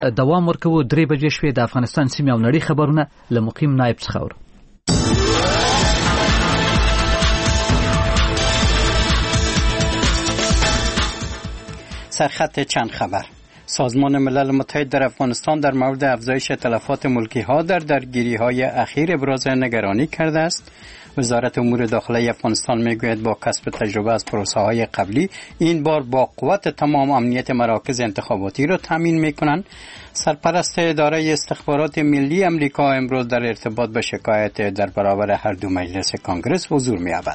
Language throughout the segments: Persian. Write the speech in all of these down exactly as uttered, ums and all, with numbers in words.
دوام ورکوو. درې بجې شوې. د افغانستان سیمې او نړۍ خبرونه له مقیم نایب څخه اورو. سرخط چند خبر. سازمان ملل متحد در افغانستان در مورد افزایش تلفات ملکی ها در درگیری های اخیر ابراز نگرانی کرده است. وزارت امور داخلی افغانستان میگوید با کسب تجربه از پروسه های قبلی این بار با قوت تمام امنیت مراکز انتخاباتی را تامین میکنند. سرپرست اداره استخبارات ملی امریکا امروز در ارتباط به شکایت در برابر هر دو مجلس کانگرس حضور می‌یابد.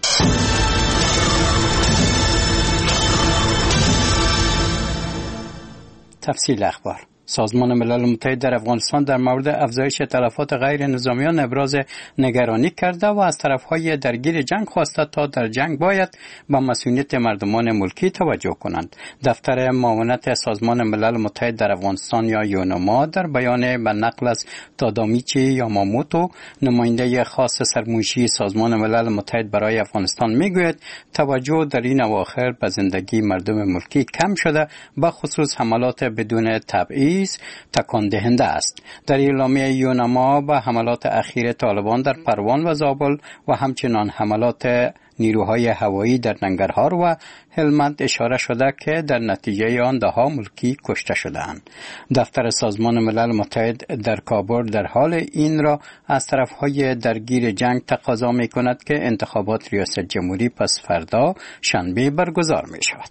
تفصیل اخبار. سازمان ملل متحد در افغانستان در مورد افزایش تلفات غیر نظامیان ابراز نگرانی کرده و از طرفهای درگیر جنگ خواسته تا در جنگ باید به مسئولیت مردمان ملکی توجه کنند. دفتر معاونت سازمان ملل متحد در افغانستان یا یونما در بیان به نقل از تادامیچی یاماموتو، نماینده خاص سرمایشی سازمان ملل متحد برای افغانستان میگوید توجه در این اواخر به زندگی مردم ملکی کم شده، به خصوص حملات بدون تبعیض تکان دهنده است. در اعلامیه یونما به حملات اخیر طالبان در پروان و زابل و همچنان حملات نیروهای هوایی در ننگرهار و هلمند اشاره شده که در نتیجه آن ده ها ملکی کشته شدند. دفتر سازمان ملل متحد در کابل در حال این را از طرفهای درگیر جنگ تقاضا می کند که انتخابات ریاست جمهوری پس فردا شنبه برگزار می شود.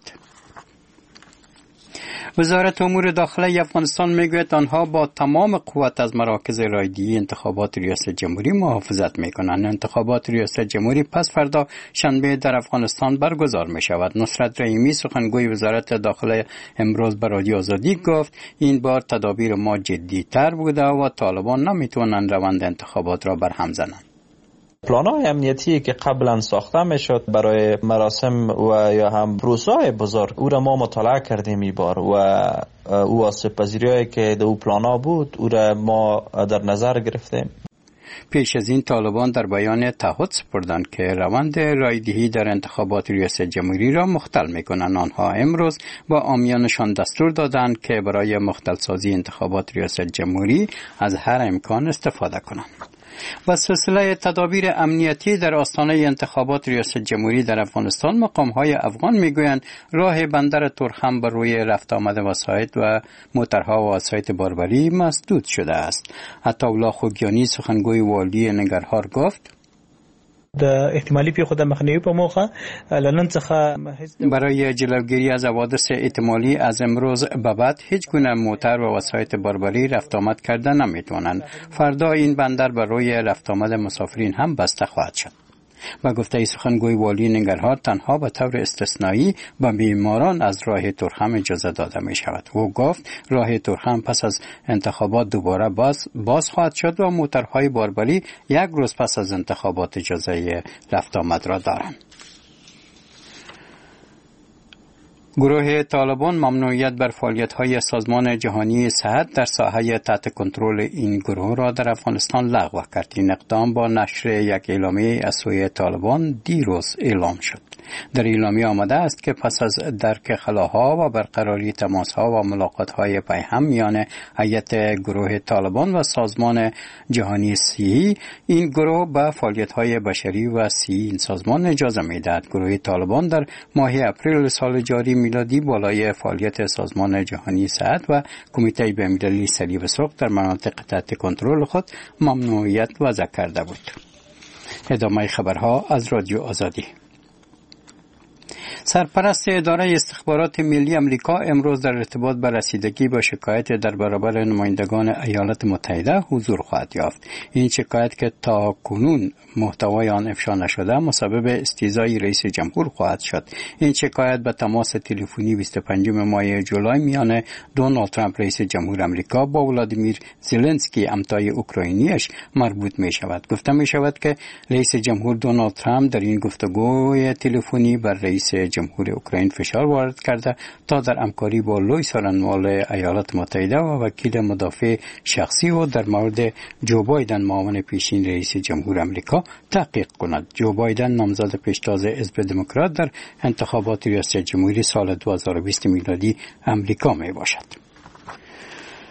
وزارت امور داخلی افغانستان میگوید آنها با تمام قوت از مراکز رایگیری انتخابات ریاست جمهوری محافظت میکنند. انتخابات ریاست جمهوری پس فردا شنبه در افغانستان برگزار می شود. نصرت رحیمی سخنگوی وزارت داخلی امروز به رادیو آزادی گفت این بار تدابیر ما جدی‌تر بوده و طالبان نمیتونن روند انتخابات را برهم زنند. پلان‌های امنیتی که قبلا ساخته میشد برای مراسم و یا هم پروسه‌های بزرگ او را ما مطالعه کردیم این بار و او آسیب‌پذیری‌هایی که در او پلان‌ها بود او را ما در نظر گرفتیم. پیش از این طالبان در بیان تعهد سپردند که روند رایدهی در انتخابات ریاست جمهوری را مختل میکنند. آنها امروز با عامیانشان دستور دادند که برای مختل سازی انتخابات ریاست جمهوری از هر امکان استفاده کنند. و سلسله تدابیر امنیتی در آستانه انتخابات ریاست جمهوری در افغانستان، مقام‌های افغان میگویند راه بندر تورخم بر روی رفت آمد وسایط و موترها و وسایط باربری مسدود شده است. عطاالله خوگیانی سخنگوی والی ننگرهار گفت د احتمالي پیښو د مخنیوي په موخه لنن څخه برای جلوگیری از حوادث احتمالی از امروز به بعد هیچ گونه موتر و وسایط باربری رفت آمد کرده نمیتوانند. فردا این بندر بر روی رفت آمد مسافرین هم بسته خواهد شد. و گفته سخنگوی والی ننگرهار تنها به طور استثنایی به بیماران از راه تورخم اجازه داده می شود. او گفت راه تورخم پس از انتخابات دوباره باز, باز خواهد شد و موترهای باربری یک روز پس از انتخابات اجازه رفت آمد را دارند. گروه طالبان ممنوعیت بر فعالیت‌های سازمان جهانی صحت در ساحه تحت کنترل این گروه را در افغانستان لغو کرد. این اقدام با نشر یک اعلامیه از سوی طالبان دیروز اعلام شد. در اعلامیه آمده است که پس از درک خلاها و برقراری تماس‌ها و ملاقات‌های پیهم میان هیئت گروه طالبان و سازمان جهانی صحی، این گروه به فعالیت‌های بشری و صحی این سازمان اجازه می‌دهد. گروه طالبان در ماه اپریل سال جاری میلادی بالای فعالیت سازمان جهانی صحت و کمیته بین‌المللی صلیب سرخ در مناطق تحت کنترل خود ممنوعیت وضع کرده بود. ادامه خبرها از رادیو آزادی. سرپرست اداره استخبارات ملی امریکا امروز در ارتباط به رسیدگی با شکایت در برابر نمایندگان ایالات متحده حضور خواهد یافت. این شکایت که تا کنون محتوای آن افشا نشده مسبب استیضای رئیس جمهور خواهد شد. این شکایت به تماس تلفنی بیست و پنجم ماه جولای میان دونالد ترامپ رئیس جمهور امریکا با ولادیمیر زلنسکی همتای اوکراینیش مربوط می شود. گفته می شود که رئیس جمهور دونالد ترامپ در این گفتگوی تلفنی بر رئیس جمهور اوکراین فشار وارد کرده تا در همکاری با لوئیس رانوال ایالات متحده و وکیل مدافع شخصی و در مورد جو بایدن معاون پیشین رئیس جمهور امریکا تحقیق کند. جو بایدن نامزد پیشتاز حزب دموکرات در انتخابات ریاست جمهوری سال دو هزار و بیست میلادی امریکا می باشد.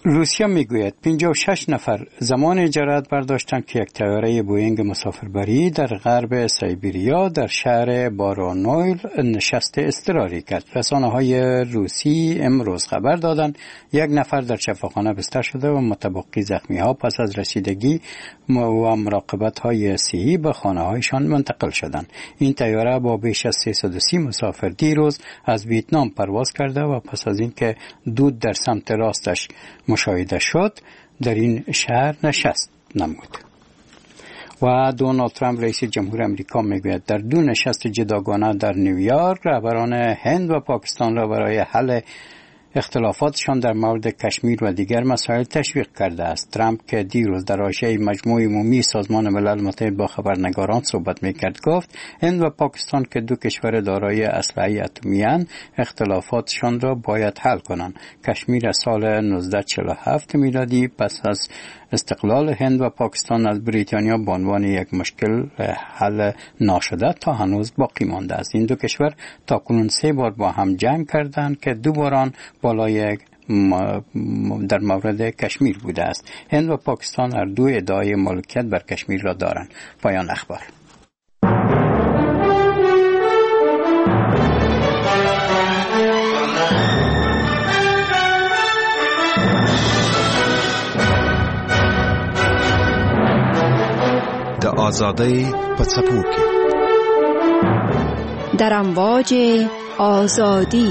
روسیه میگوید پنجاه و شش نفر زمان اجارت برداشتند که یک طیاره بوئینگ مسافربری در غرب سیبریا در شهر بارانویل نشست اضطراری کرد. رسانه‌های روسی امروز خبر دادند یک نفر در شفاخانه بستر شده و متبقی زخمی‌ها پس از رسیدگی و مراقبت‌های صحی به خانه‌هایشان منتقل شدند. این طیاره با بیش از سیصد و سی مسافر دیروز از ویتنام پرواز کرده و پس از اینکه دود در سمت راستش مشاهده شد در این شهر نشست نمود. و دونالد ترامپ رئیس جمهور آمریکا میگوید در دو نشست جداگانه در نیویورک رهبران هند و پاکستان را برای حل اختلافاتشان در مورد کشمیر و دیگر مسائل تشویق کرده است. ترامپ که دیروز در حاشیه مجمع عمومی سازمان ملل متحد با خبرنگاران صحبت میکرد گفت هند و پاکستان که دو کشور دارای اسلحه اتمی اند اختلافاتشان را باید حل کنند. کشمیر از سال نوزده چهل و هفت میلادی پس از استقلال هند و پاکستان از بریتانیا به عنوان یک مشکل حل ناشده تا هنوز باقی مانده است. این دو کشور تاکنون سه بار با هم جنگ کردند که دو باران بالای در مورد کشمیر بوده است. هند و پاکستان هر دو ادعای مالکیت بر کشمیر را دارند. پایان اخبار. د آزادۍ په څپو کې در امواج آزادی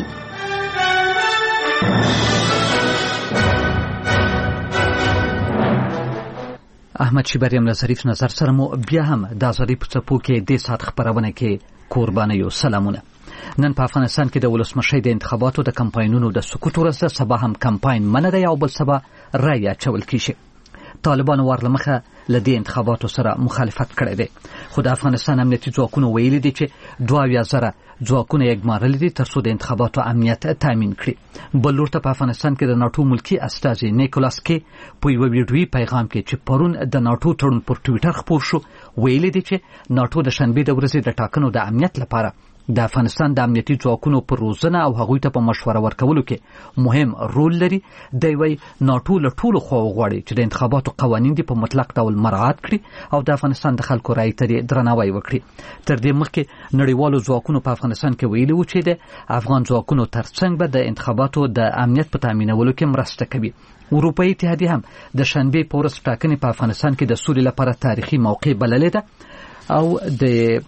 احمد شیبریم له ظریف نظر سره مو بیا هم د آزادۍ په څپو کې د سات خبرونه کې قربانه یو سلامونه. نن په افغانستان کې د ولسمشۍ د انتخاباتو د کمپاینونو د سقوط وروسته سبا هم کمپاین منه دی او بل سبا رای اچول کیږي. طالبان ورلمخه لدې انتخاباتو سره مخالفت کړی دی، خو د افغانستان امنیتي ځواکونو ویلي دي چې دوه اویا زره ځواکونه یې ګمارلي دي ترڅو د انتخاباتو امنیت تامین کړي. بل لور ته په افغانستان کې د ناټو ملکي استازي نیکولاس کې په یو ویډیویي پیغام کې چې پرون د ناټو تړون پر ټویټر خپور شو ویلي دي چې ناټو د شنبې د ورځې د ټاکنو د امنیت لپاره د افغانستان د امنیتي ځواکونو پر روزنه او هغوی ته په مشوره ورکولو کې مهم رول لري. دی وی ناټو له ټولو خواو غواړي چې د انتخاباتو قوانین دي په مطلق ډول مراعات کړي او د افغانستان د خلکو رایې ته درناوی وکړي. تر دې مخکې نړیوالو ځواکونو په افغانستان کې ویلي و چې د افغان ځواکونو ترڅنګ به د انتخاباتو د امنیت په تامینولو کې مرسته کوي. اروپایي اتحادیه هم د شنبې په ورځ ټاکنې په افغانستان کې د سولې لپاره تاریخي موقع بللې ده او د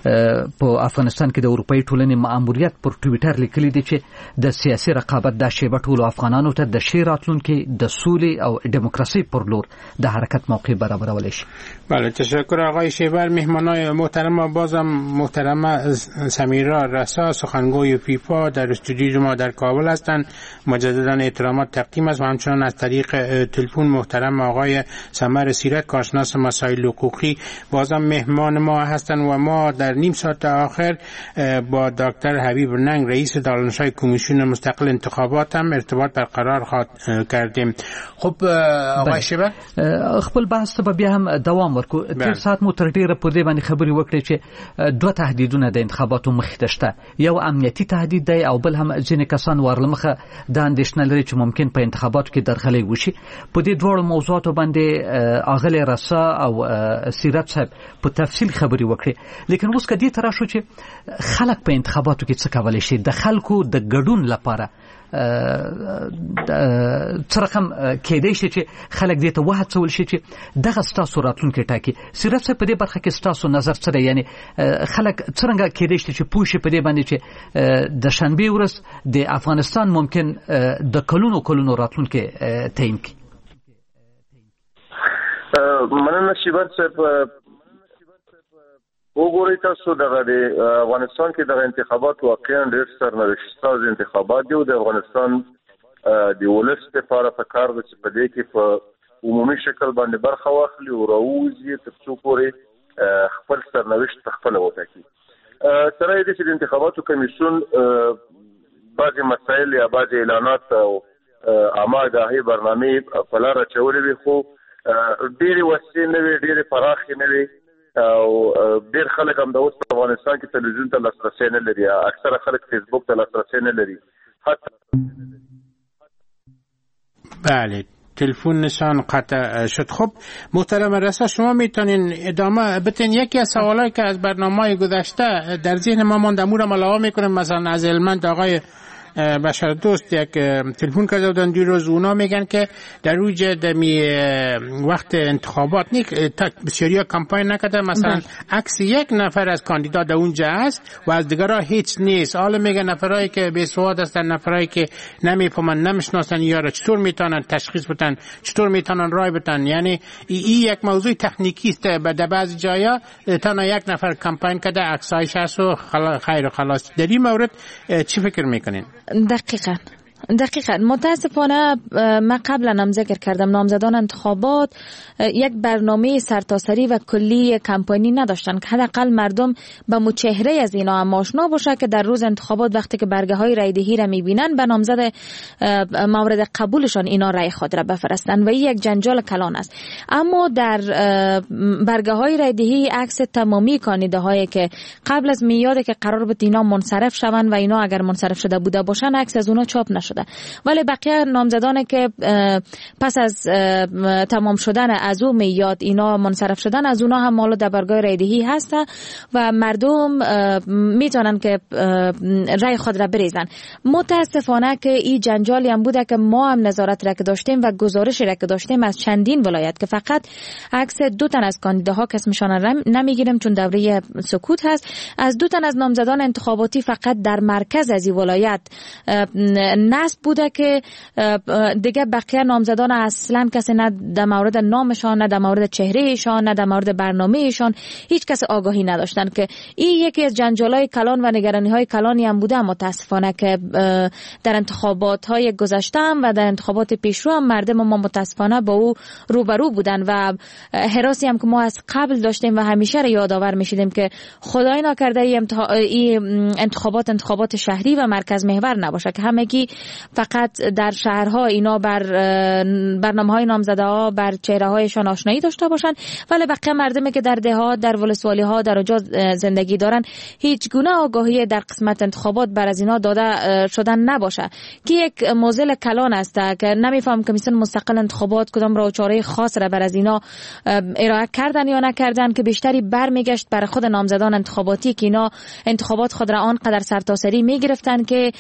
په افغانستان کې د اروپایي ټولنې مأموریت پر ټویټر لیکلي دي چې د سیاسي رقابت د شیبه ټولو افغانانو ته د ښې راتلونکي د سولې او دموکراسي پر لور د حرکت موقع برابرولی شي. بله، تشکر آقای شیبر. مهمانای محترم بازم محترم سمیرا رسا سخنگوی فیفا در استودیوی ما در کابل هستند. مجددا احترامات تقدیم است و همچنان از طریق تلفن محترم آقای سمر سیرت کارشناس مسائل حقوقی بازم مهمان ما هستند و ما در نیم ساعت آخر با دکتر حبیب ننگ رئیس دانشگاه کمیسیون مستقل انتخابات هم ارتباط برقرار کردیم. خب آقای شیبر خپل بحث ته بیا هم دوام ورکو. تیر ساعت مو تر ډیره په دې باندې خبرې وکړې چې دوه تهدیدونه د انتخاباتو مخې ته شته، یو امنیتي تهدید دی او بل هم ځینې کسان ورلمخه د اندېښنه لري چې ممکن په انتخاباتو کې درغلي وشي. په دې دواړو موضوعاتو باندې اغلی رسا او سیرت صاحب په تفصیل خبرې وکړي. لیکن اوس کدی تر شو چې خلک په انتخاباتو کې څه کولای شي د خلکو د ګډون لپاره څه رقم کېدای شي چې خلک دې ته وهڅول شي چې دغه ستاسو راتلونکی ټاکي. سیرت صاحب په دې برخه کې ستاسو نظر څه دی؟ یعنی خلک څنګه کېدای شي چې پوه شي په دې باندې چې د شنبې ورځ د افغانستان ممکن د کلونو کلونو راتلونکی تعیین کړي؟ مننه شیبر صاحب. وګورئ تاسو دغه د افغانستان کې د انتخابات واقعا ډېر سرنوشت ساز انتخابات دي او د افغانستان د ولس لپاره پکار ده چې په دې کې په عمومي شکل باندې برخه واخلي او راوځي تر څو پورې خپل سرنوشت خپل وټاکي. سره دې چې د انتخاباتو کمیسیون بعضې مسایل یا بعضې اعلانات او آماده برنامې په لاره اچولې وي خو ډېرې وسیع نه وي، ډېرې پراخې نه وي او ډېر خلک هم د اوس په افغانستان کې تلویزیون ته لاسرسی نه لري، اکثره خلک فیسبوک ته لاسرسی نه لري. بله تلفنشان قطع شد. خب محترم رسا، شما میتونین ادامه بتین. یکی از سوالایی که از برنامه گذشته در ذهن ما مانده مورا ملاوا میکنیم، مثلا از علمند آقای بشر دوست یک تلفن کرده بودن دیروز، اونا میگن که در روی دمی وقت انتخابات نیک بسیاری کمپاین نکرده، مثلا عکس یک نفر از کاندیدا در اونجا است و از دیگرها هیچ نیست. حالا میگن نفرایی که بی سواد هستن، نفرایی که نمیفهمن، نمیشناسن یا را چطور میتونن تشخیص بدن، چطور میتونن رای بدن. یعنی این یک موضوع تکنیکی است. در بعضی جایا تنها یک نفر کمپاین کرده، عکسایش هست و خیر و خلاص. در این مورد چی فکر میکنین؟ دقیقاً دقیقاً متاسفانه من قبلا هم ذکر کردم نامزدان انتخابات یک برنامه سرتاسری و کلی کمپانی نداشتن که حداقل مردم به مچهره از اینا هم آشنا باشه که در روز انتخابات وقتی که برگه های رای دهی را میبینن به نامزد مورد قبولشان اینا رای خود را بفرستن و این یک جنجال کلان است. اما در برگه های رای دهی عکس تمامی کاندیداهایی که قبل از میاد که قرار بود اینا منصرف شوند و اینا اگر منصرف شده بوده باشن عکس از اونا چاپ نشده، ولی بقیه نامزدان که پس از تمام شدن از او میاد اینا منصرف شدن از اونا هم مالا در برگاه رای دهی هست و مردم میتونن که رای خود را بریزن. متاسفانه که این جنجالی هم بوده که ما هم نظارت را که داشتیم و گزارش را که داشتیم از چندین ولایت که فقط عکس دو تن از کاندیداها که اسمشان را نمیگیریم چون دوره سکوت هست، از دو تن از نامزدان انتخاباتی فقط در مرکز از این ولایت نصب بوده که دیگه بقیه نامزدان اصلا کسی نه در مورد نامشان، نه در مورد چهرهشان، نه در مورد برنامهشان هیچ کس آگاهی نداشتن که این یکی از جنجالای کلان و نگرانی های کلانی هم بوده. متاسفانه که در انتخابات های گذشته و در انتخابات پیشرو هم مردم ما متاسفانه با او روبرو بودن و هراسی هم که ما از قبل داشتیم و همیشه را یادآور میشیدیم که خدای نکرده این انتخابات انتخابات شهری و مرکز محور نباشه که همگی فقط در شهرها اینا بر برنامه‌های نامزده ها بر چهره‌هایشان آشنایی داشته باشن، ولی بقیه مردمی که در دهات، در ولسوالی ها، در اونجا زندگی دارن هیچ گونه آگاهی در قسمت انتخابات بر از اینا داده شدن نباشه که یک موزل کلان است که نمیفهم کمیسیون مستقل انتخابات کدام راه و چاره خاص را بر از اینا ارائه کردن یا نکردن که بیشتری برمیگشت بر خود نامزدان انتخاباتی که اینا انتخابات خود را آنقدر سرتاسری میگرفتن که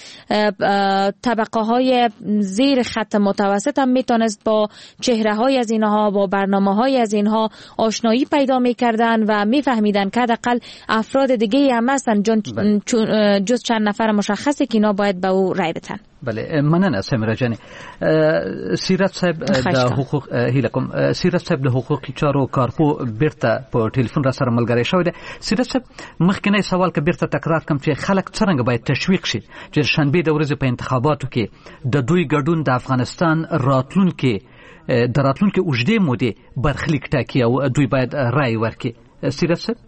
طبقه های زیر خط متوسط هم میتونست با چهره های از اینها، با برنامه های از اینها آشنایی پیدا میکردن و میفهمیدن که حداقل افراد دیگه هم هستن جز چند نفر مشخصه که اینا باید به او رای بدن. بله مننه سمیرا جانی. سیرت صاحب د حقوق هیلکم سیرت صاحب د حقوقي چارو کارپو بیرته په ټلیفون را سره ملګری شوی دی. سیرت صاحب مخکنی سوال که بیرته تکرار کوم چې خلک څنګه باید تشویق شي چې شنبه د ورځې په انتخاباتو کې د دوی ګډون د افغانستان راتلونکي د راتلونکي اوږدې مودې برخلیک ټاکي او دوی باید رای ورکړي. سیرت صاحب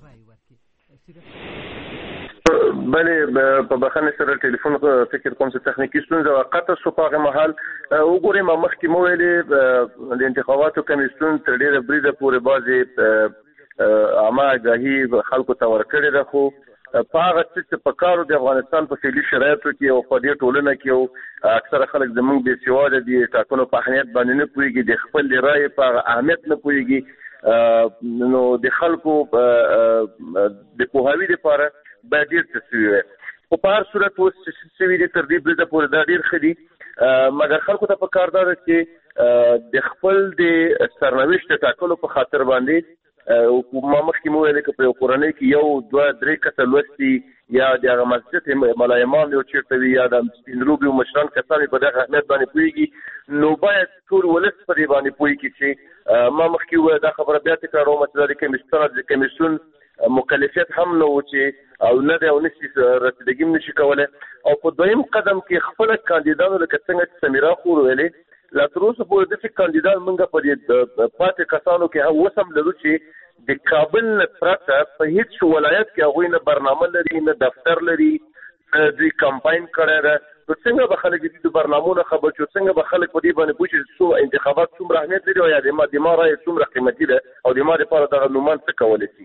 بله په بخښنې سره ټلیفون فکر کوم چې تخنیکی ستونزه وقته شو په هغه مهال وګورئ ما مخکې مو ویلې د انتخاباتو کمیسیون تر ډېره بریده پورې بعضې عامه آګاهي خلکو ته ورکړې ده، خو په هغه څه چې په کارو د افغانستان په فعلي شرایطو کې او په دې ټولنه کې او اکثره خلک زموږ بې سواده دي، ټاکنو په اهمیت باندې نه پوهېږي، د خپل رایې په هغه اهمیت نه پوهېږي، نو د خلکو د پوهاوي دپاره باید ډېر څه سوي وي. خو په هر صورت اوس چې سوي دي تر دې بریده پورې دا ډېر ښه دي، مګر خلکو ته په کار دا ده چې د خپل د سرنوشت د ټاکلو په خاطر باندې ما مخکې مو ویلې که په یو کورنۍ کې یو دوه درې کسه لوستي یا د هغه مسجد ملا امام یو چېرته وي یا د سپین روبي مشران کسان په دغه اهمیت باندې پوهېږي، نو باید ټول ولس په دې باندې پوه کړي چې ما مخکې وویل دا خبره بیا تکراروم چې دا د کمیسیون د کمیسیون مکلفیت هم نه و چې او نه دی او نشي رسیدګي هم نشي کولی. او په دویم قدم کې خپله کاندیدانو لکه څنګه چې سمیرا خور ویلې لا تر اوسه پورې داسې کاندیدان موږ په دې پاتې کسانو کې هم اوس هم لرو چې د کابل نه پرته په هېڅ ولایت کې هغوی نه برنامه لري نه دفتر لري، دوی کمپاین کړی ده. نو څنګه به خلک د برنامو نه خبر شو، څنګه به خلک په دې باندې پوه شي چې انتخابات څومره اهمیت لري او یا د ما د ما رایې څومره قیمتي ده او د ما دپاره دغه نومان څه کولی شي.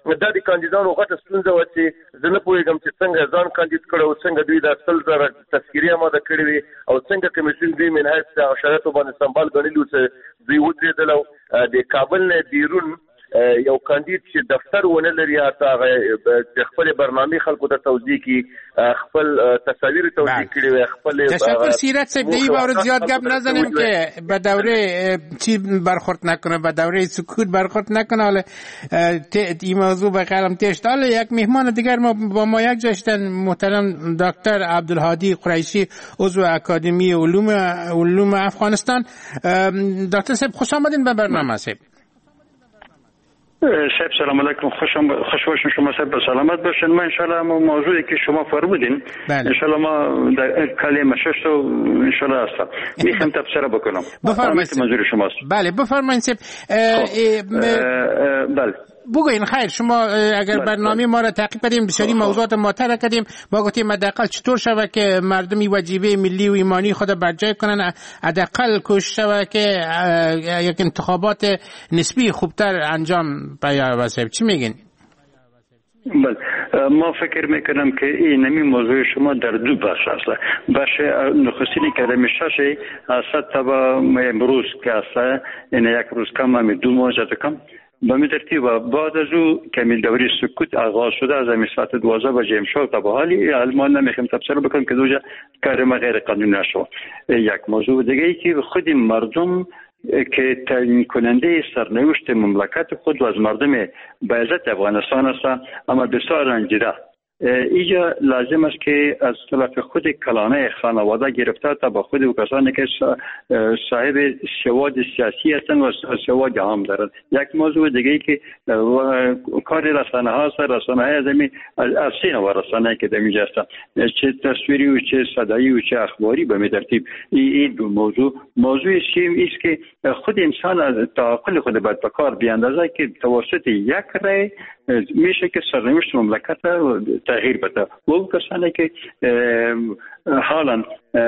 دا د کاندیدانو غټه ستونزه و چې زه نه پوهېږم چې څنګه ځان کاندید کړی او څنګه دوی د سل زره تذکیرې اماده کړې وي او څنګه کمیسیون دوی من حیث د شرایطو باندې سمبال ګڼلي وو چې دوی ودرېدل او د کابل نه بیرون یو کاندید چې دفتر ونه لري حتی هغه خپل برنامه خلکو ته توضیح کړي خپل تصاویر توضیح کړي وي خپل تشکر سیرت صاحب دیگه باور زیاد گپ نزنیم که به دوره چی برخورد نکنه به دوره سکوت برخورد نکنه. حالا این موضوع به قلم تشت. حالا یک مهمان دیگر ما با ما یک جشتن محترم دکتر عبدالهادی قریشی عضو اکادمی علوم علوم افغانستان. دکتر صاحب خوش آمدین به برنامه صاحب. صاحب سلام علیکم، خوش خوش باشین شما صاحب سلامت باشین. ما انشالله موضوعی که شما فرمودین انشالله ما در کلمه شش تو انشالله هستم میخوام تفسیر بکنم. بفرمایید منظور شماست. بله بفرمایید صاحب. بله بگوین خیر شما اگر برنامه ما را تعقیب کردیم بسیاری موضوعات مطرح کردیم ما گفتیم حداقل چطور شود که مردمی وجیبه ملی و ایمانی خود برجای کنن، حداقل کوشش شود که یک انتخابات نسبی خوبتر انجام بیاید. چی میگین؟ بله ما فکر میکنم که این نمی موضوع شما در دو بخش است. بخش نخستینی که رمیشاشه اصلا تبا امروز که اصلا این یک روز کم همی دو ماه جد کم به می ترتیب بعد از او کمی دوری سکوت آغاز شده از امی ساعت دوازده بجه امشب تا به حالی المان نمیخوام تفسیر بکنم که دوجه کارم غیر قانونی نشو. یک موضوع دیگه ای که خود مردم که تعیین کننده سرنوشت مملکت خود و از مردم به عزت افغانستان است، اما بسیار رنجیده. اینجا لازم است که از طرف خود کلانه خانواده گرفته تا با خود و کسانی که صاحب سواد سیاسی هستند و سواد عام دارند. یک موضوع دیگه ای که کار رسانه ها است، رسانه های زمین از سه نوع رسانه که در اینجا هستند، چه تصویری و چه صدایی و چه اخباری به ترتیب. این دو موضوع موضوع سیم است که خود انسان از تعقل خود باید به کار بیاندازه که توسط یک رای میشه که سرنوشت مملکت تغییر بده. و اون کسانی که حالا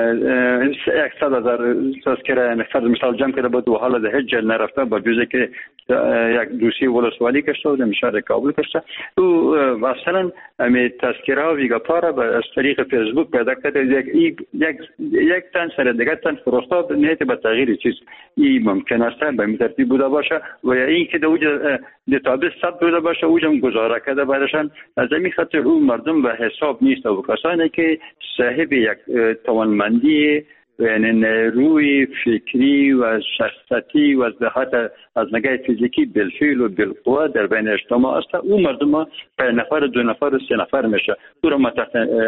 یکصد هزار تذکره فرض مثال جمع کرده بود و حالا ده هیچ جل نرفته با جزه که یک دوسیه ولسوالی کشته و مشهد کابل کشته او مثلا امی تذکره ها ویگاپارا از طریق فیسبوک پیدا کرده یک یک یک تن سر دیگه تن فرستاد نیت به تغییر چیز این ممکن است به این ترتیب بوده باشه و یا این که دو دیتابیس ثبت بوده باشه اوجم گزاره کرده بعدشان از این خاطر اون مردم به حساب نیست و کسانی که صاحب یک توانمندی یعنی نیروی فکری و شخصیتی و از حتی از نگاه فیزیکی بالفعل و بالقوه در بین اجتماع است، اون مردم به نفر دو نفر و سه نفر میشه او را متحت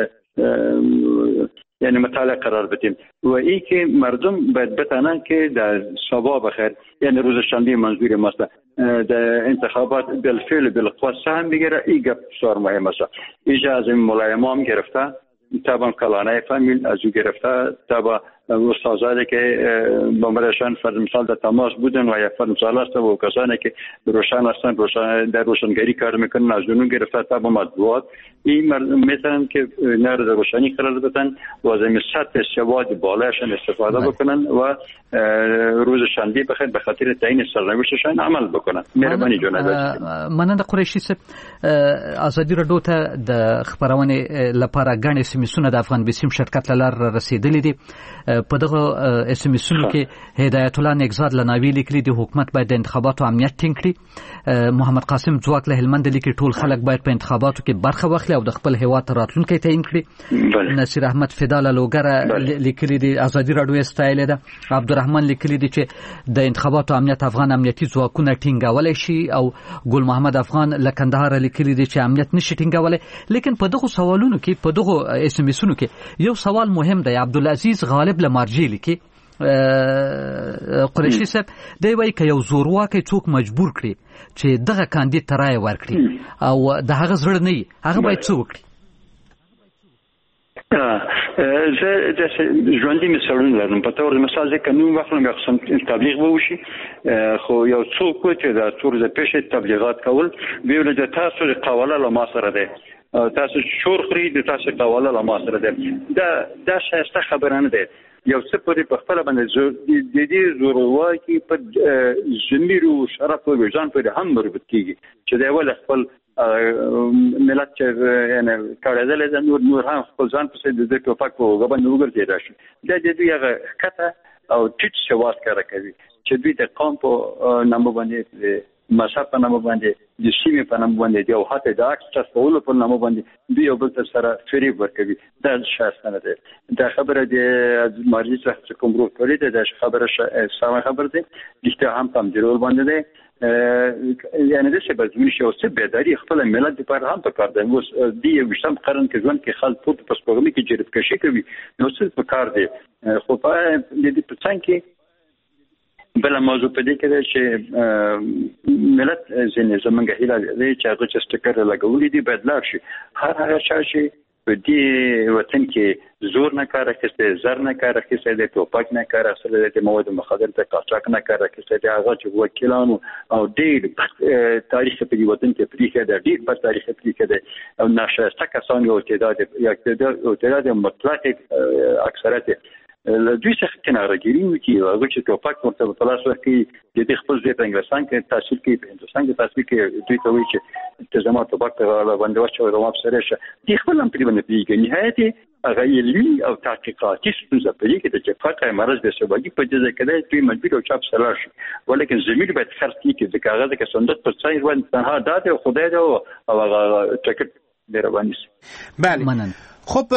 یعنی مطالعه قرار بدیم و این که مردم باید بتانند که در صبح بخیر یعنی روز شنبه منظور ماست در انتخابات بالفعل بالقوه سهم بگیره. این گپ بسیار مهم است. اینجا از این ملایم هم گرفته طبعا کلانه فامیل از او گرفته طبعا استازانی که با مرشان فرض مثال در تماس بودن و یا فرض مثال است و کسانی که روشن هستن روشن در روشنگری کار میکنن از اونو گرفته طبعا مطبوعات این میتونن که نر در روشنی قرار بدن و از این سطح سواد بالایشان استفاده بکنن و روز شنبه بخیر به خاطر تعیین سرنوشتشان عمل بکنن. مهرباني جناب. مننه قریشي صاحب. ازادي رادیو ته د خبرونه لپاره غاڼې سیمسونه د افغان بسیم شرکت لار رسیدلې دي. په دغه اس ام اسونو کې هدایت الله نگزاد لناوی لیکلي د حکومت باید د انتخاباتو امنیت ټینګ کړي. محمد قاسم ځواک له هلمند لیکي ټول خلک باید په انتخاباتو کې برخه واخلي او د خپل هیواد راتلونکي تعیین کړي. نصیر احمد فدال لوګر لیکلي د ازادي رادیو استایل ده. عبدالرحمن لیکلي دي چې د انتخاباتو امنیت افغان امنیتي ځواکونه ټینګول شي او ګل محمد افغان لکندهار لیکلي دي چې امنیت نشي ټینګولای. لیکن په دغه سوالونو کې په دغه اس ام اسونو کې یو سوال مهم دی. عبدالعزیز غالب لمارجی لیکي قریشي صاحب دی وایي که یو زورواکي څوک مجبور کړي چې دغه کاندید ته رایه ورکړي او د هغه زړه نه وي هغه باید څه وکړي؟ زه د ژوندۍ مثالونه لرم. په تور مثال ځکه نو وخت لږ قسم تبلیغ وشي خو یو څوک چې د تور د پېښې تبلیغات کول ویل د تاسو د قواله له ما سره ده تاسو شور خري د تاسو قواله له ما سره ده دا دا شایسته خبره نه ده. یو څه پرې په خپل باندې د دې زورواکي په ضمیر او شرف او وجدان پرې هم مربوط کیږي چې دا ول خپل ملت چې یعنی کاردل د نور نور هم خپل ځان په څیر د ټوپک په غوږ باندې وګرځي راشي د دې دوی هغه کته او ټیټ شواس کار کوي چې دوی د قوم په نامه باندې مذهب په نامه باندې د سیمې په نامه باندې او حتی د عکس چسپولو په نامه باندې دوی یو بل تر سره فریب ورکوي دا شایسته نه ده دا خبره د مارجی څخه کوم ورو کړی ده دا خبره سم خبره ده چې هم هم ضرور باندې ده یعنی د څه بزمن شو څه بیداری خپل ملت لپاره هم په کار ده اوس دی وشتم قرن کې ځوان کې خلک په پسپورمي کې جرب کشي کوي نو څه په کار دی خو په دې په څنګه کې بل موضوع په دې کې ده چې ملت ځینې زمونږ هیله لري چې هغه چې سټیکر لګولې دي بدلار شي هر هغه شي په دې وطن کې زور نه کار اخیسته زر نه کار اخیسته د ټوپک نه کار اخیسته د مواد مخدر ته قاچاق نه کار اخیسته د هغه چې وکیلانو او ډېر تاریخ په دې وطن کې پریخه ده ډېر په تاریخ پریخه ده او ناشسته کسان یو تعداد یا تعداد مطلق اکثریت دوی څخه کنارهګیری وکړي هغه چې ټوپک ورته په لاس ورکړي د دې خپل ځای په انګلستان کې تحصیل کوي په هندوستان کې تحصیل کوي دوی ته وایي چې التزامات ټوپک ته باندې واچوي او افسر شه دي خپل هم په باندې پیږي نهایت هغه علمي او تحقیقاتي څه په دې کې چې فقط مرز د سباقي په دې کې دوی مجبور او چاپ سره شي ولیکن زمير باید خرڅ کړي چې کاغذ کې صندوق پر ځای ور نه داده خدای دا او هغه ټیکټ دربانی بله منن خب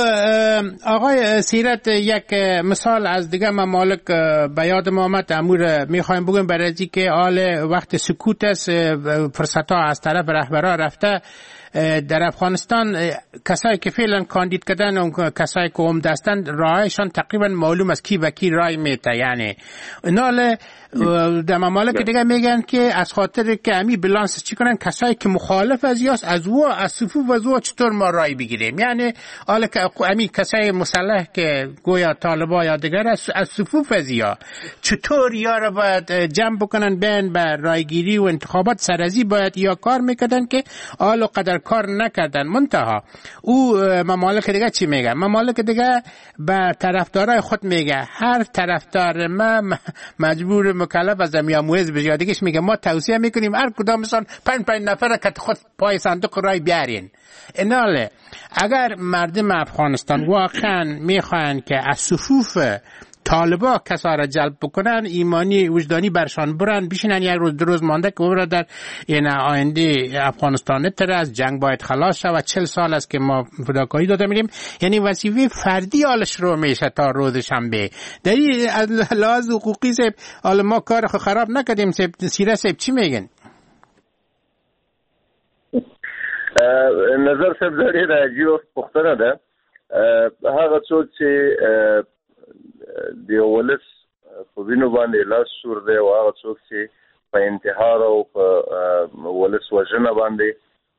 آقای سیرت یک مثال از دیگه ممالک به یاد ما آمد امور میخوایم بگیم برای از که حال وقت سکوت است فرصت ها از طرف رهبران رفته در افغانستان کسایی که فعلا کاندید کردن و کسایی که عمده هستند راهشان تقریبا معلوم است کی و کی رای میته یعنی نال در ممالک دیگه میگن که از خاطر که امی بلانس چی کنن کسایی که مخالف از یاست از او از صفوف از او چطور ما رای بگیریم یعنی حالا که امی کسای مسلح که گویا طالبا یا دیگر از صفوف از یا چطور یا را باید جمع بکنن بین به رایگیری و انتخابات سرازی باید یا کار میکردن که حالا قدر کار نکردن منتها او ممالک دیگه چی میگه ممالک دیگه به طرفدارای خود میگه هر طرفدار ما مجبور مکلف از میاموز به زیادگیش میگه ما توصیه میکنیم هر کدامشان پنج پنج نفر که خود پای صندوق رای بیارین ایناله اگر مردم افغانستان واقعا میخوان که از صفوف طالبا کسا را جلب بکنن ایمانی وجدانی برشان برن بشینن یک روز دو روز مانده که او در این آینده افغانستان تر از جنگ باید خلاص شد و چل سال است که ما فداکاری داده میریم یعنی وظیفه فردی حالش رو میشه تا روز شنبه در این لحاظ حقوقی سیب حالا ما کار خراب نکردیم سیب سیره سیب چی میگن؟ نظر سیب داری راجی و پختنه ده هغه څوک چې د ولس په وینو باندې لاس سور دی او هغه څوک چې په انتحار او په ولس وژنه باندې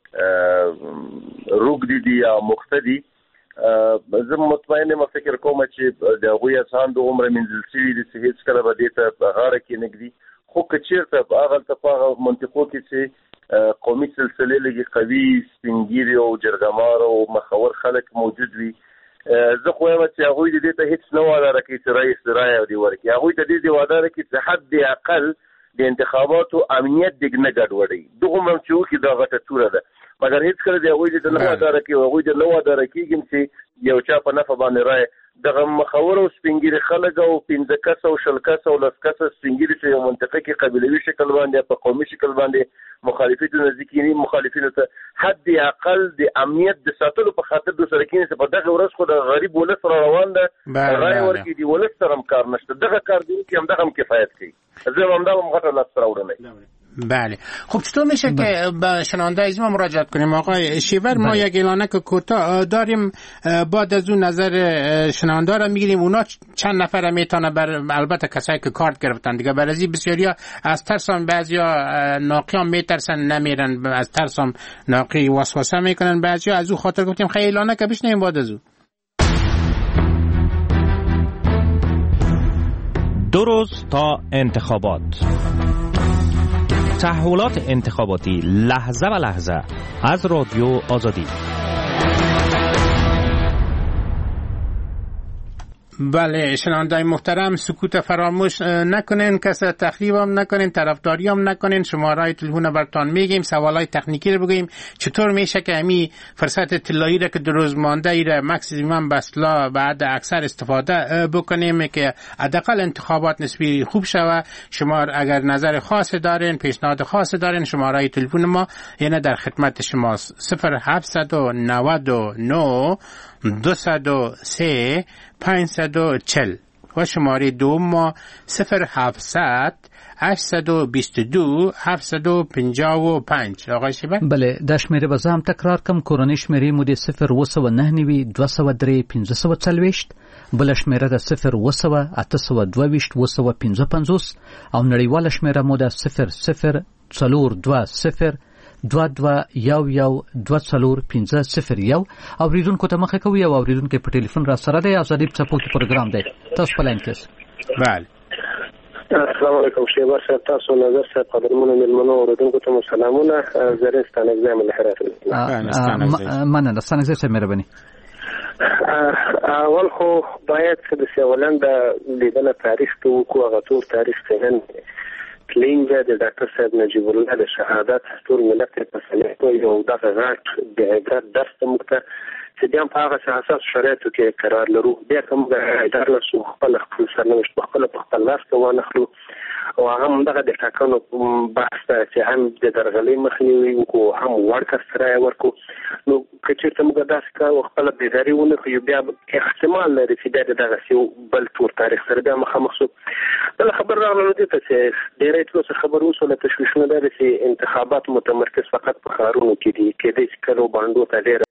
روږدي دي یا مقتدي زه مطمئن یم فکر کوم چې د هغوی اذهان د عمر منځل شوي دي چې هېڅکله به دې ته په غاړه کې نه ږدي خو که چېرته په هغلته په هغه منطقو کې چې قومي سلسلې لږې قوي سپین ږیري او جرګمار او مخور خلک موجود وي زه خو وایم چې هغوی د دې ته هېڅ نه وعده کوي چې رئیس رایه دې ورکړي هغوی ته دې وعده کوي چې حد اقل د انتخاباتو امنیت دې نه ګډوډوي دغه هم چې وکړي دا غټه توره ده مګر هېڅکله د هغوی دې ته نه وعده کوي هغوی ته نه وعده کېږي چې یو چا په نفع باندې رایه دغه مخور او سپینګیري خلک او پنځه کسه او شل کسه او لس کسه سپینګیري چې یو منطقه کې قبیلوي شکل باندې په قومي شکل باندې مخالفینو نزدیکینی مخالفینو ته حد اقل د امنیت د ساتلو په خاطر د سره کېنه په دغه ورځ خو د غریب ولس را روان ده رای ورکړي دی ولس سره هم کار نشته دغه کار دی چې هم دغه هم کفایت کوي زه هم دا هم غټه لاس راوړنه بله خب چطور میشه بله. که به شنونده از ما مراجعت کنیم آقای شیور بله. ما یک اعلانک کوتاه داریم بعد از اون نظر شنونده را میگیریم اونا چند نفر میتونه بر البته کسایی که کارت گرفتن دیگه برازی بسیاریا از ترسان بعضیا ناقیان میترسن نمیرن از ترسان ناقی وسوسه میکنن بعضیا از او خاطر گفتیم خیلی اعلانک بشنیم بعد از او دو روز تا انتخابات تحولات انتخاباتی لحظه و لحظه از رادیو آزادی. بله شنوندای محترم سکوت فراموش نکنین، کس تخریب هم نکنین، طرفداری هم نکنین. شماره تلفن برتان میگیم، سوالای تکنیکی رو بگیم چطور میشه که امی فرصت طلایی را که دو روز مانده ایره مکسیمم بسلا بعد اکثر استفاده بکنیم که حداقل انتخابات نسبی خوب شوه. شما اگر نظر خاص دارین، پیشنهاد خاص دارین، شماره تلفن ما یعنی در خدمت شماست. صفر هفتصد و نود و نه دوصد و سه پانصد و چهل و شماره دوم ما صفر هفتصد هشتصد و بیست و دو هفتصد و پنجاه و پنج. آقای شیبر؟ بله دا شمیره به زم تکرار کم. کورنۍ شمیره مو د صفر و سوه نه نوي دوه سوه درې پنځه سوه څلوېښت، بل شمیره د صفر و سوه اته سوه دوه ویشت اوه سوه پنځه پنځوس او نړیواله شمیره مو د صفر صفر څلور دوه صفر دوه دوه یو یو دوه څلور پنځه صفر یو. اوریدونکو ته مخه کوي او اوریدونکو په ټلیفون را سره دی. ازادي څپوکي پروګرام دی، تاسو په لاین کې. بله السلام علیکم شیبر صاحب، تاسو نظر صاحب قدرمنو ملمنو اوریدونکو ته سلامونه. زرین ستانګزی من هرات مننه. ستانګزی صاحب مهرباني. اول خو باید چې د سیولن د لیدنه تاریخ ته وکړو، هغه ټول تاریخ څنګه لینجه د ډاکټر صاحب نجیب الله د شهادت ټول ملت په سلیقه یو دغه غټ د عبرت درس ته چې بیا په هغه اساس شرایطو کې قرار لرو. بیا کوم د اداره له څخه خپل خپل سرنوشت په خپل په خپل لاس کې وانخلو او هم دغه د ټاکنو بحث چې هم د درغلي مخنیوي وکړو، هم ورکر سره ورکو. نو کچې ته موږ داسې کار خپل بیداری ونه خو بیا احتمال لري چې د دغه سیو بل تور تاریخ سره بیا مخامخ شو. بل خبر راغله دې ته چې ډېرې ټول خبر وسوله تشویشونه ده چې انتخابات متمرکز فقط په خارونو کې دي، کې دې کلو باندې ته ډېر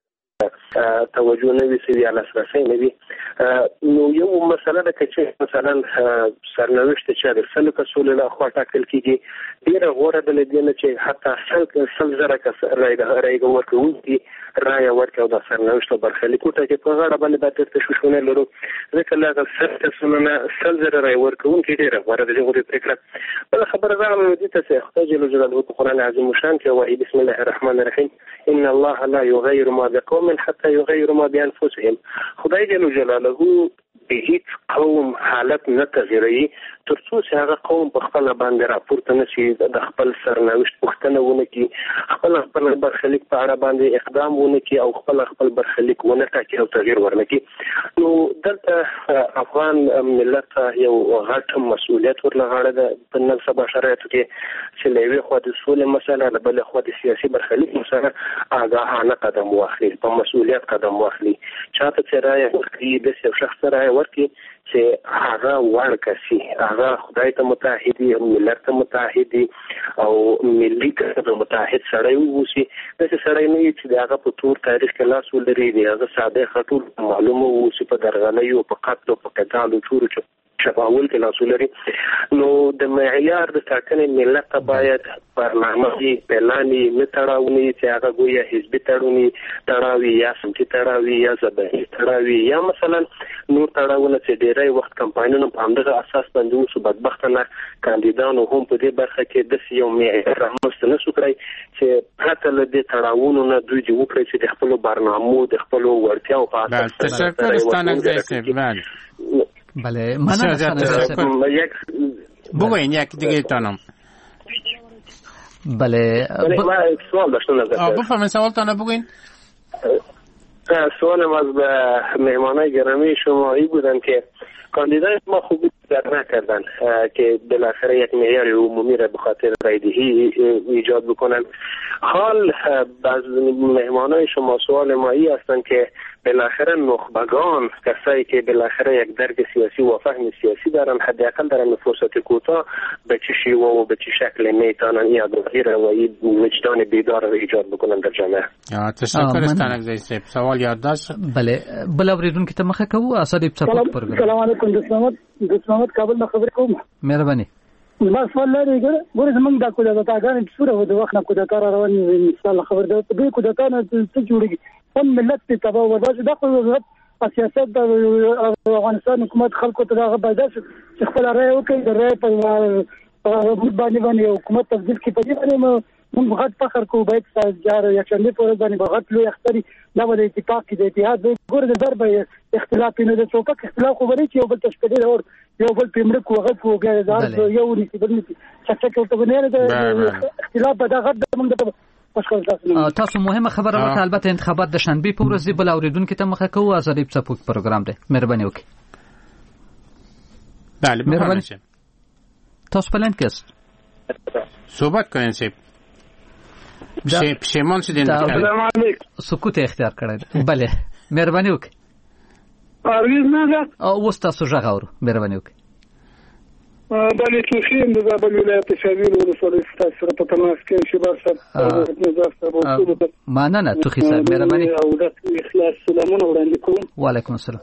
توجه نه وي سوي على اساسي نه وي. نو یو مسله ده چې مثلا سرنوشت چې د سلو کسول له خوا ټاکل کیږي، ډیره غوړه د لدینه چې حتی سل سل زره کس رايګ ورکوي رای ورکو د سرنوشت برخلیکو ته چې په غاړه باندې د تشویشونه لرو. ځکه لا سل کسونه سل زره رای ورکوي کې ډیره غوړه د غوړي فکر. بل خبره راغله دې ته چې خدای جل جلاله په قران عظیم شان کې وایي بسم الله الرحمن الرحیم ان الله لا يغير ما بقوم حتى يغيروا ما بانفسهم. خدای جل جلاله به هیڅ قوم حالت نه تغیروي ترڅو چې هغه قوم په خپل باندې راپورته نشي د خپل سرنوشت پوښتنه ونه کړي، خپل خپل برخلیک په اړه باندې اقدام ونه کړي او خپل خپل برخلیک ونه ټاکي او تغییر ورنه کړي. نو دلته افغان ملت یو غټ مسؤلیت ورلغاړه ده په نن سبا شرایطو کې چې له یوې خوا د سولې مسله، له بلې خوا د سیاسي برخلیک مسله آګاهانه قدم واخلي، په مسؤلیت قدم واخلي. چاته چې رایه ورکړي د یو شخص رایه ورکړي چې هغه ورکسي، هغه خدای ته متحدي، ملت ته متحدي او ملي ته متحد سره ووسی. د سره نه چې هغه په تور تاریخ کې لاس ولري، هغه ساده خطور معلومه ووسی په درغلي او په قتل او په قتال او چور شفاول کې لاس ولري. نو د معیار د ټاکنې ملت ته باید برنامه پلاني متړاوني چې هغه ګویا حزبي تړوني تړاوي یا سمتي تړاوي یا زبېښ تړاوي یا مثلا نور تړاونه چې ډېری وخت کمپاینونه په همدغه اساس باندې وسو. بدبختانه کاندیدانو هم په دې برخه کې د یو معیار رامنځته نه شو کړی چې پرته له دې تړاونو نه دوی دې وکړي چې د خپلو برنامو د خپلو وړتیاو په اساس تشکر ستانګزی. بله بله مننه. یک بگوین یک دیگه تانم. بله ما سوال داشتم نظر بفرمایید سوالتان بگوین. سوالم از مهمانای گرامی شما ای بودن که کاندیدای ما خوبی در نکردن که بالاخره یک معیار عمومی را به خاطر رایدهی ایجاد بکنن. حال بعض مهمانای شما سوال ما ای هستند که بالاخره نخبگان، کسایی که بالاخره یک درک سیاسی و فهم سیاسی دارن، حداقل در این فرصت کوتاه به چه شیوه و به چه شکل میتونن این آگاهی و این وجدان بیدار را ایجاد بکنن در جامعه. تشکر استانګزی صاحب. سوال یادداشت. بله بل اوریدونکو ته مخه کوو. اسادی په پروګرام. سلام علیکم. د محمد د محمد کابل نه خبرې کوم. مهرباني. ما سوال لري ګوره زمونږ د کودتاګانې په صورت د وخت نه کودتا روان دي. مثال خبر ده په کودتا نه څه جوړیږي هم ملت ته تبا ودا چې د سیاست د افغانستان حکومت خلکو ته هغه باید چې خپل رائے وکړي، د رائے په باندې باندې حکومت تبدیل کې په دې باندې موږ فقط فخر کوو باید جار یکشنبه په ورځ باندې فقط لوی اختری دا د اتفاق کې د اتحاد ګور د ضرب اختلاف نه د څوک اختلاف خو ورې چې یو بل تشکیل اور یو بل پیمړ کو غف او غیر یو نسی بل نسی څه څه ته نه د اختلاف په دغه موږ د تاسو مهمه خبره وکړه. البته انتخابات د شنبه په ورځ بل اوریدونکو ته مخه کوو. ازادي پڅپوک پروګرام دی، مهرباني وکړئ. بله مهرباني. تاسو پلان کېست صحبت کنین سیب پشیمان شدین. سلام علیکم. سکوت اختیار کړی. بله مهرباني وکړئ. پرویز نه او اوس تاسو ژغ اورو. مهرباني وکړئ. بله توخیم د زابل ولایت شاویل ولسوالۍ ستاسو سره په تماس کې شباب صاحب مننه توخی صاحب مهرباني. او د اخلاص سلامونه وړاندې کوم. وعلیکم السلام.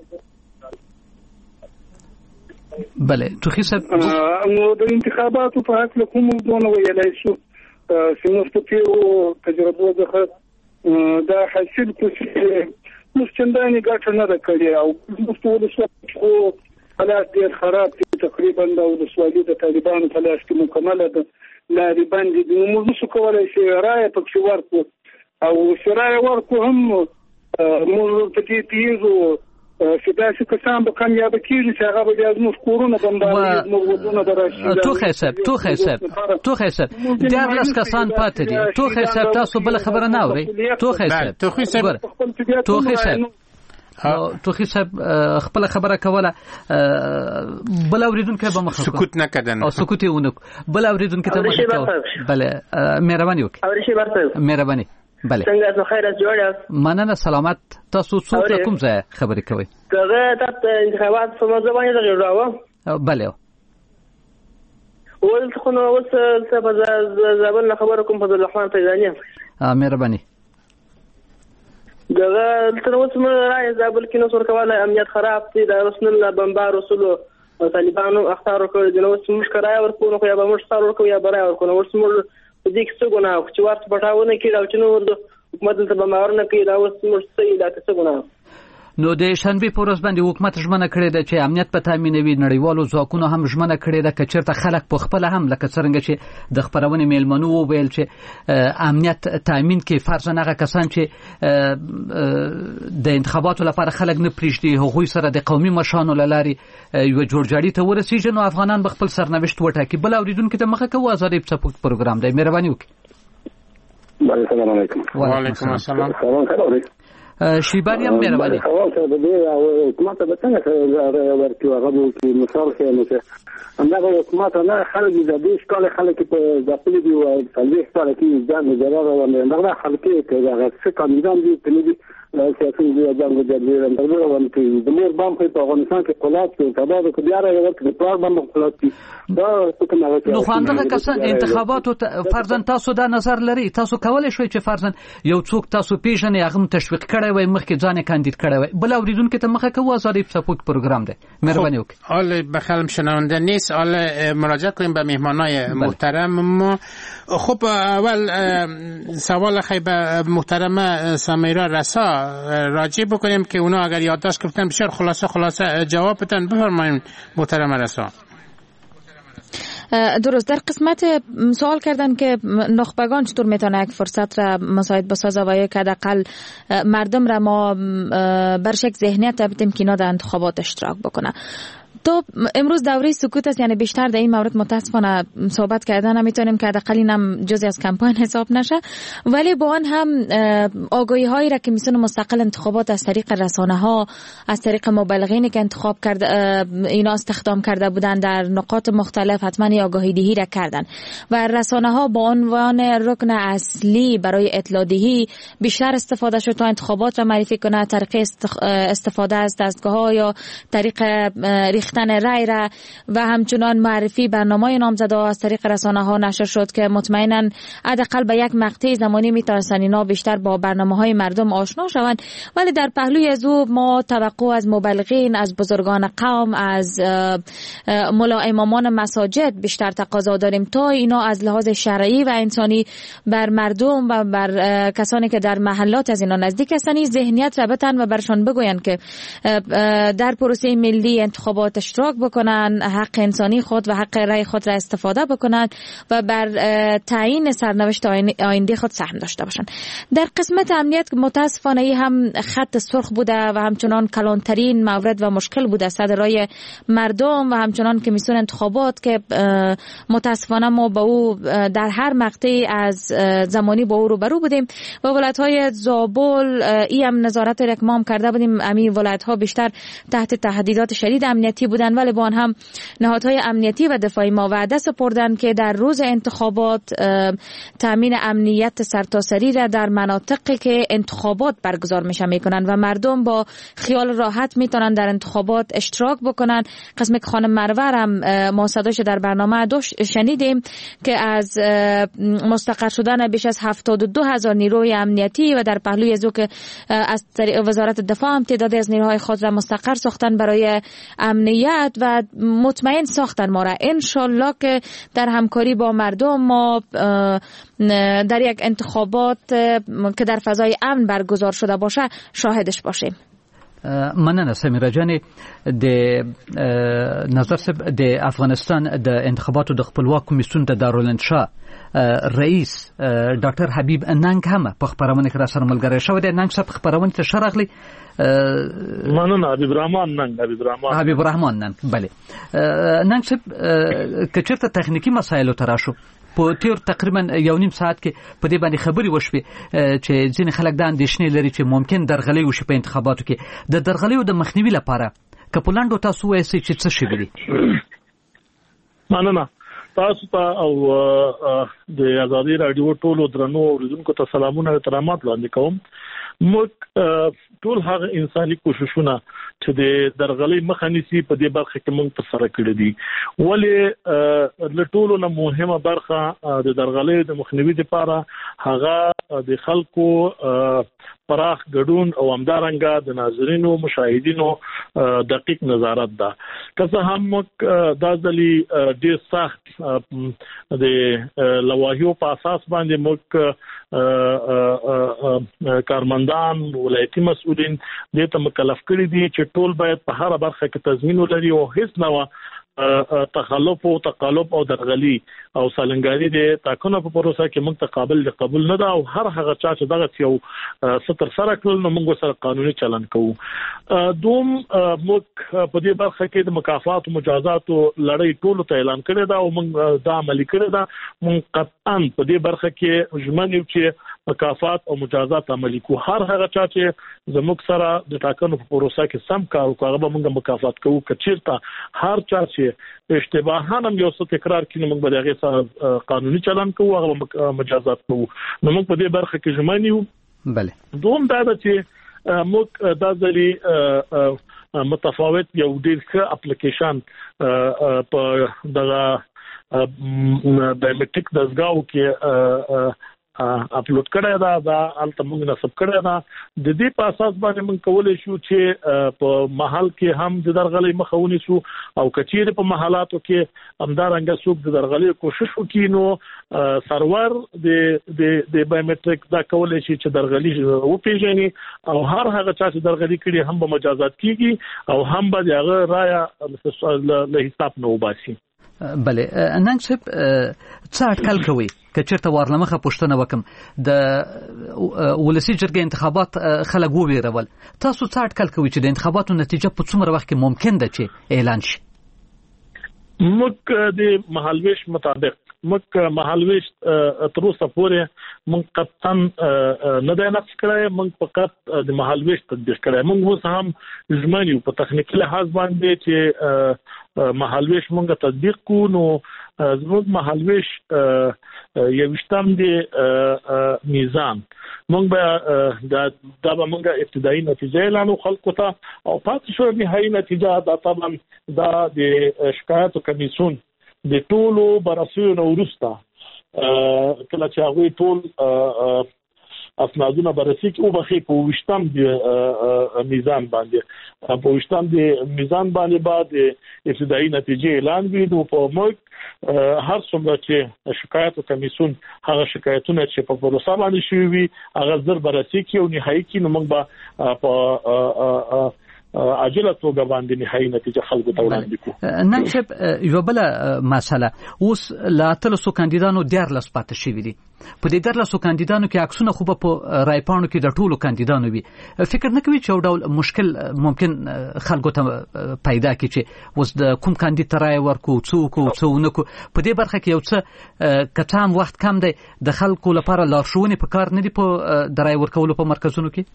بله توخی صاحب نو د انتخاباتو په حق له کوم ځونه ویلای شو چې موږ په تیرو تجربو څخه دا حاصل کوو چې موږ چندانې ګټه نه ده کړې او موږ په ولسواکۍ حالات ډېر خراب دي. تقریبا د ولسواکۍ د طالبانو په لاس کې مکمله ده. لارې بندې دي. موږ نشو کولی چې رایه پکې ورکړو او چې رایه ورکړو هم موږ په دې پیږو چې داسې کسان به کامیابه کېږي چې هغه به بیا زموږ کورونه بمباروي، زموږ ودونه به راشي. توخی صاحب توخی صاحب توخی صاحب دیارلس کسان پاتې دي. توخی صاحب تاسو بله خبره نه اورئ. توخی صاحب توخی صاحب توخی صاحب توخی صاحب خپل خبره کوله. بل اوریدونکو به مخه سکوت نکردن او سکوت اونک بل اوریدونکو ته مخه کوله. بله مهرباني وکړئ. اورشي برته مهرباني. بله څنګه تاسو خیر جوړ یاست؟ مننه سلامت. تاسو څوک کوم ځای خبرې کوئ؟ زه تاسو انتخابات په موضوع باندې راغلم. بله ولته خو نو اوس څه په زابل نه خبره کوم فضل الرحمن فیضانی. مهرباني. دغه تر اوسه مې راځي زابل کې نو څور کوله امنیت خراب دي. د رسول الله بمبار رسول طالبانو اختار کړی. نو اوس موږ کرای ورکو نو یا به موږ ستاره ورکو یا برای ورکو. نو اوس موږ دې څه ګناه چې ورته پټاونه کړي او چې نو ورته حکومت ته بمبار نه کړي. دا اوس موږ څه دا څه ګناه. نو د شنبه په ورځ باندې حکومت ژمنه کړې ده چې امنیت په تامینوي. نړیوالو ځواکونو هم ژمنه کړې ده که چېرته خلک په خپل هم لکه څرنګه چې د خبرونې میلمنو وویل چې امنیت تامین کې فرضاً هغه کسان چې د انتخاباتو لپاره خلک نه پرېږدي هغوی سره د قومي مشرانو له لارې یوه جوړجاړي ته ورسېږي نو افغانان به خپل سرنوشت وټاکي. بل اورېدونکي ته مخه کوو. ازادي پڅپوک پروګرام دی، مهرباني وکړئ. السلام علیکم. وعلیکم السلام. شیبانی هم مهرباني. سوال څه د دې او حکومت به څنګه ورکړي هغه کې مثال کې نو چې همدغه حکومت نه خلک د دې ښکار خلک په ځپلي دي او څلوي ښکار کې ځان جوړه او همدغه خلک کې هغه څه کاندیدان دي چې دي سیاسي دي ځان جوړوي همدغه ونکي د مور بام په افغانستان کې قلات کې تبادل کې بیا راغلی د پلان باندې قلات دي. دا څه نه نو خاندغه کسان انتخاباتو فرضاً تاسو دا نظر لري. تاسو کولای شئ چې فرضاً یو څوک تاسو پیژنې هغه تشویق کړي وای مخکې ځان کاندید کړي وای. بل اوریدونکو ته مخه کوو. ازادي پڅپوک پروګرام دی، مهرباني وکړئ. حالا بخلم شنونده نیست. حالا مراجعه کنیم به مهمانای محترم ما. خب اول سوال خیلی به محترم سمیرا رسا راجع بکنیم که اونا اگر یادداشت کردن بسیار خلاصه خلاصه جواب بدن. بفرمایید محترم رسا. درست. در قسمت سوال کردن که نخبگان چطور میتونه یک فرصت را مساعد بسازه و یک حداقل مردم را ما برشک ذهنیت بدیم که اینا در انتخابات اشتراک بکنه. تو امروز دوره سکوت است، یعنی بیشتر در این مورد متاسفانه صحبت کردن نمیتونیم که حداقل اینم جزئی از کمپاین حساب نشه، ولی با آن هم آگاهی هایی را که میتونه مستقل انتخابات از طریق رسانه ها، از طریق مبلغینی که انتخاب کرده اینا استخدام کرده بودن در نقاط مختلف حتما آگاهی دهی را کردن و رسانه ها با عنوان رکن اصلی برای اطلاع دهی بیشتر استفاده شد تا انتخابات را معرفی کنه. طریق استفاده از دستگاه ها یا طریق ریختن رای را و همچنان معرفی برنامه نامزدها از طریق رسانه ها نشر شد که مطمئنا حداقل به یک مقطع زمانی میتونستن اینا بیشتر با برنامه های مردم آشنا شوند. ولی در پهلوی از او ما توقع از مبلغین، از بزرگان قوم، از ملا امامان مساجد بیشتر تقاضا داریم تا اینا از لحاظ شرعی و انسانی بر مردم و بر کسانی که در محلات از اینا نزدیک هستند ذهنیت را بتن و برشان بگویند که در پروسه ملی انتخابات اشتراک بکنن، حق انسانی خود و حق رای خود را استفاده بکنن و بر تعیین سرنوشت آینده خود سهم داشته باشن. در قسمت امنیت متاسفانه هم خط سرخ بوده و همچنان کلانترین مورد و مشکل بوده صدر رای مردم و همچنان کمیسیون انتخابات که متاسفانه ما با او در هر مقطعی از زمانی با او روبرو بودیم و ولایت‌های زابل ای هم نظارت را که ما هم کرده بودیم. امی ولایت‌ها بیشتر تحت تهدیدات شدید امنیتی بودن، ولی با آن هم نهادهای امنیتی و دفاعی ما وعده سپردند که در روز انتخابات تامین امنیت سرتاسری را در مناطقی که انتخابات برگزار میشه میکنن و مردم با خیال راحت میتونن در انتخابات اشتراک بکنن. قسمی که خانم مرور هم ما صداش در برنامه دوش شنیدیم که از مستقر شدن بیش از هفتاد و دو هزار نیروی امنیتی و در پهلوی از او که از طریق وزارت دفاع هم تعدادی از نیروهای خود را مستقر ساختن برای امنیت و مطمئن ساختن ما را. انشالله که در همکاری با مردم ما در یک انتخابات که در فضای امن برگزار شده باشه شاهدش باشیم. مننه سمیرا جان. د نظر سب د افغانستان د انتخاباتو د خپلواک کمیسیون د دارالانشا رئیس ډاکټر حبیب ننګ هم په خبرونه کې را سره ملګری شو. د ننګ صاحب خبرونه ته شرغلی مننه حبیب رحمان ننګ حبیب رحمان حبیب رحمان ننګ بله ننګ صاحب کچرته تخنیکی مسایلو تراشو په تیر تقریبا یو نیم ساعت کې په دې باندې خبري وشوي چې ځینې خلک د اندېښنې لري چې ممکن درغلي وشي په انتخاباتو کې. د درغلیو د مخنیوي لپاره کپولاندو تاسو وایي چې څه شي دي؟ مننه تاسو ته او د آزادي رادیو ټولو درنو اوریدونکو ته سلامونه او احترامات وړاندې کوم. موږ ټول هغه انساني کوششونه چې د درغلي مخه نیسي په دې برخه کې موږ په سره کړی دي، ولې له ټولو نه مهمه برخه د درغلي د مخنیوي لپاره هغه د خلکو پراخ ګډون او همدارنګه د ناظرینو مشاهدینو دقیق نظارت ده. که څه هم موږ دا ځلې ډېر سخت د لوایحو په اساس باندې موږ کارمندان ولایتي مسؤلین دې ته مکلف کړي دي چې ټول باید په هر برخه کې تضمین ولري او هیڅ نوع تخلف او تقالب او درغلي او سالنګاري د تاکنه په پروسه کې موږ ته قابل قبول نه ده او هر هغه چا چې دغه یو ستر سره کړل نو موږ سره قانوني چلن کوو. دوم موږ په دې برخه کې د مکافات او مجازات لړۍ ټول ته اعلان کړی دا او موږ دا عملي کړی دا. موږ قطعا په دې برخه کې ژمن یو چې مکافات او مجازات عملي کوو. هر هغه چا چې زموږ سره د ټاکنو په پروسه کې سم کار وکړي هغه به موږ مکافات کوو. کچیرته هر چا چې اشتباهاً هم یو څه تکرار کړي موږ به دغه سره قانوني چلن کوو هغه مجازات کوو. نو موږ په دې برخه کې ژمن یو. بله دوم دا ده چې موږ دا ځلې متفاوت یو ډېر ښه اپلیکیشن په دغه بایومټریک دزګاو کې اپلوډ کړی دا دا الته موږ نصب کړی دا. د دې په اساس باندې موږ کولای شو چې په محل کې هم د درغلي مخه ونیسو او کچېره په محلاتو کې همدارنګه څوک د درغلي کوشش وکړي نو سرور د د د بایومټریک دا کولای شي چې درغلي وپیژني او هر هغه چا چې درغلي کړي هم به مجازات کیږي او هم به هغه رایه له حساب نه وباسي. بله ننګ صاحب څه اټکل کوي که چېرته وارلمخه پوښتنه وکم د ولسي جرګې انتخابات خلک وویرول، تاسو څه اټکل کوي چې د انتخاباتو نتیجه په څومره وخت کې ممکن ده چې اعلان شي؟ موږ د مهالویش مطابق موږ مهالویش تر اوسه پورې موږ قطعا نه دی نقش کړی، موږ فقط د مهالویش تطبیق کړی. موږ اوس هم ژمن یو په تخنیکي لحاظ باندې چې مهالویش موږ تطبیق کوو. نو زموږ مهالویش یوشتم دی میزان موږ به دا د موږ ابتدایي نتیجه اعلانو خلکو ته او پاتې شو نهایي نتیجه دا طبعا دا د شکایت کمیسیون د ټولو بررسیو نو وروسته کله چې هغه ټول اسنادونه بررسي کوي او بخې په وشتم د میزان باندې په وشتم د میزان باندې بعد ابتدایي نتیجه اعلان وي. نو په موږ هر څومره چې شکایت کمیسیون هغه شکایتونه چې په پروسه باندې شوي وي هغه زر بررسي کوي او نهایي کې نو موږ به په عاجله توګه باندې نهایي نتیجه خلکو ته وړاندې کوو. نن چې یو بل مسله اوس لا تلسو کاندیدانو دیارلس پاتې شوي دي. په دې دیارلسو کاندیدانو کې عکسونه خو په رایپاڼو کې د ټولو کاندیدانو وي. فکر نه کوي چې یو ډول مشکل ممکن خلکو ته پیدا کړي چې اوس د کوم کاندید ته رای ورکو څوک او څو نکو. په دې برخه کې یو څه کتام وخت کم دی د خلکو لپاره لارښوونې په کار نه دي په د رای ورکولو په مرکزونو کې.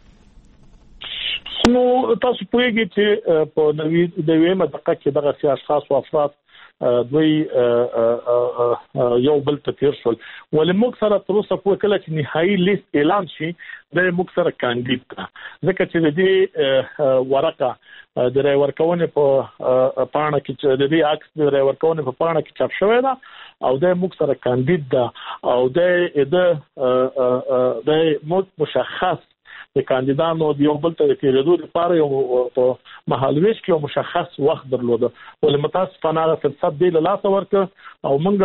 نو تاسو پوهیږئ چې په نوي د ویمه دقیقه کې دغه سیاسي خاص او افراد دوی یو بل ته تیر شول ولې موږ سره تر اوسه په کله چې نهایي لیست اعلان شي د موږ سره کاندید کا ځکه چې د دې ورقه د رای ورکونې په پاڼه کې چې د دې عکس د رای ورکونې په پاڼه کې چاپ شوی دا او د موږ سره کاندید دا او د د د مشخص د کاندیدانو د یو بل ته تیرېدو لپاره یو په مهالويش کې یو مشخص وخت درلوده ولې متاسفانه هغه فرصت دی له لاسه ورکړ او موږ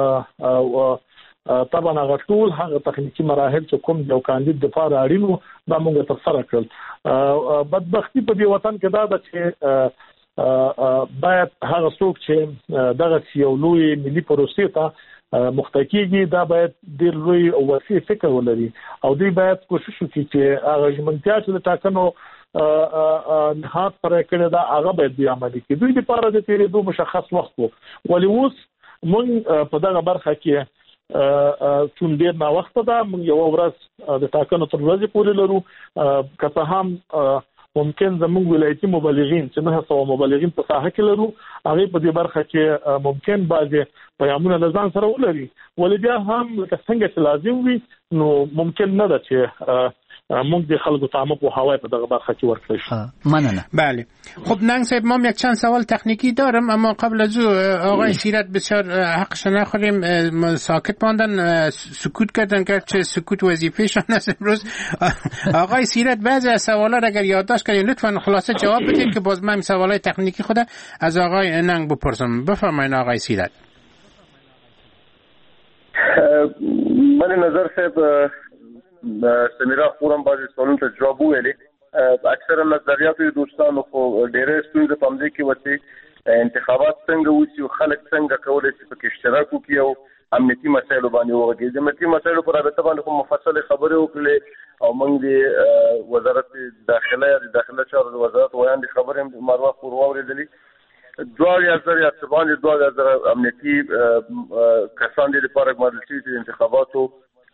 هم طبعا هغه ټول هغه تخنیکی مراحل چې کوم یو کاندید د لپاره اړین وو دا موږ تر سره کړل. بدبختی په دې وطن کې دا ده چې باید هغه څوک چې دغه یو لوی ملي پروسې ته مختکیږي دا باید ډېر لوی او وسیع فکر ولري او دوی باید کوشش وکړي چې هغه ژمنتیا چې د ټاکنو نهاد پر کړه دا هغه باید بیا عملي کړي. دوی لپاره د تیرېدو مشخص وخت وو ولې اوس موږ په دغه برخه کې څوم ډېر نا وخت ده موږ یو ورځ د ټاکنو تر ورځې پورې لرو که څه هم ممکن زموږ ولایتي مبلغین چې نه سو مبلغین په ساحه کې لرو هغه په دې برخه کې ممکن بعضی پیغامونه لزان سره ولري ولې بیا هم څنګه چې لازم وي نو ممکن نه ده چې موږ د خلکو تعامل په هوای په دغه برخه کې ورکړی شو. مننه. بله خب ننگ صاحب ما یک چند سوال تکنیکی دارم اما قبل از او آقای سیرت بسیار حقش نخوریم ساکت ماندن سکوت کردن که چه سکوت وظیفه‌شان است امروز. آقای سیرت بعضی از سوالات اگر یادداشت کنید لطفا خلاصه جواب بدید که باز من سوالای تکنیکی خود از آقای ننگ بپرسم. بفرمایید آقای سیرت. من نظر صاحب سمیرا خورم بعضی سوالونو ته جواب ویلي اکثره نظریاتو دوستانو خو ډېرې ستونزې په همدې کې وڅې انتخابات څنګه وشي او خلک څنګه کولی شي پکې اشتراک وکړي او امنیتي مسایلو باندې وغږېږي. د امنیتي مسایلو په رابطه باندې خو مفصلې خبرې وکړلې او موږ د وزارت داخله د داخله چارو د وزارت ویاندې خبرې هم مروه خور واورېدلې. دوه اویا زره یا څه باندې دوه اویا زره امنیتي کسان دې لپاره ګمارل شوي چې د انتخاباتو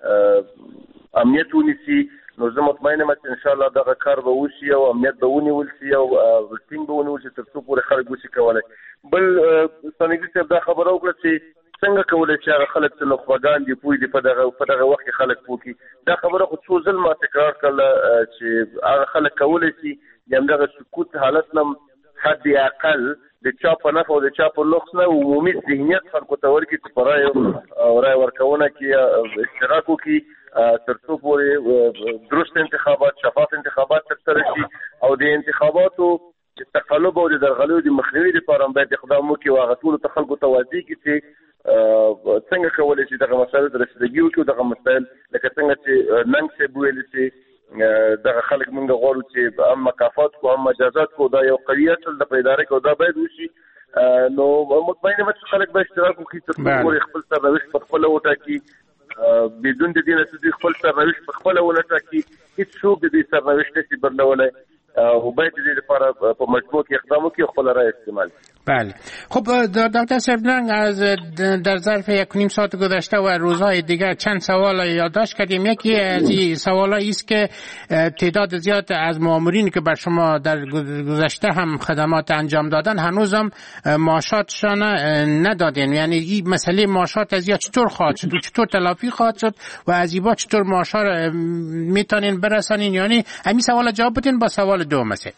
امنیت ونیسي نو زه مطمئن یم چې انشاءالله دغه کار به وشي او امنیت به ونیول شي او ټینګ به ونیول شي تر څو پورې خلک وشي کولی. بل ثانیګي صاحب دا خبره وکړه چې څنګه کولی چې هغه خلک چې نخبګان دي پوه دي په دغه په دغه وخت کې خلک پوه کړي. دا خبره خو څو ځل ما تکرار کړله چې هغه خلک کولی شي د همدغه سکوت حالت نه حد اقل د چا په نفع او د چا په لوکس نه عمومي ذهنیت خلکو ته ورکړي چې په رایو او رای ورکونه کې اشتراک وکړي تر څو پورې درست انتخابات شفاف انتخابات ترسره شي او د انتخاباتو تقلب او د درغلیو د مخنیوي لپاره باید اقدام وکړي او هغه ټولو ته خلکو ته واضح کړي چې څنګه کولی شي دغه مسایلو ته رسیدګي وکړي او دغه مسایل لکه څنګه چې ننګ صاحب ویلي چې دغه خلک موږ غواړو چې هم مکافات کو هم مجازات کو دا یو قوي اصل د ادارې کو دا باید وشي. نو مطمئن یم چې خلک به اشتراک وکړي تر څو پورې خپل سرنوشت په خپله وټاکي بدون د دې نه چې دوی خپل سرنوشت په خپله ولټاکي هېڅوک د دې سرنوشت نشي بدلولی او باید د دې لپاره په مجموع کې اقدام وکړي او خپله رای استعمال کړي. بله خب دکتر صاحب ننگ از در ظرف یک نیم ساعت گذشته و روزهای دیگر چند سوال یادداشت کردیم. یکی از این سوالایی است که تعداد زیاد از مامورین که بر شما در گذشته هم خدمات انجام دادن هنوز هم معاشاتشان ندادین، یعنی این مسئله معاشات از یا چطور خواهد شد و چطور تلافی خواهد شد و از ایبا چطور معاشات میتونین برسانین؟ یعنی همین سوال جواب بدین با سوال دوم است.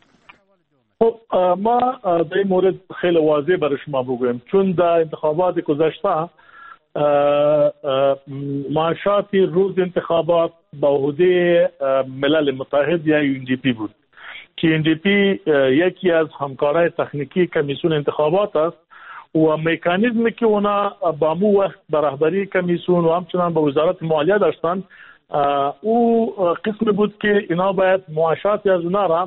ما در این مورد خیلی واضح برای شما بگویم، چون در انتخابات گذشته معاشات روز انتخابات با عهده ملل متحد یا یو ان دی پی بود که یو ان دی پی یکی از همکارای تکنیکی کمیسیون انتخابات است و مکانیزمی که اونا با مو وقت به رهبری کمیسیون و همچنان به وزارت مالیه داشتن او قسم بود که اینا باید معاشات از اونا را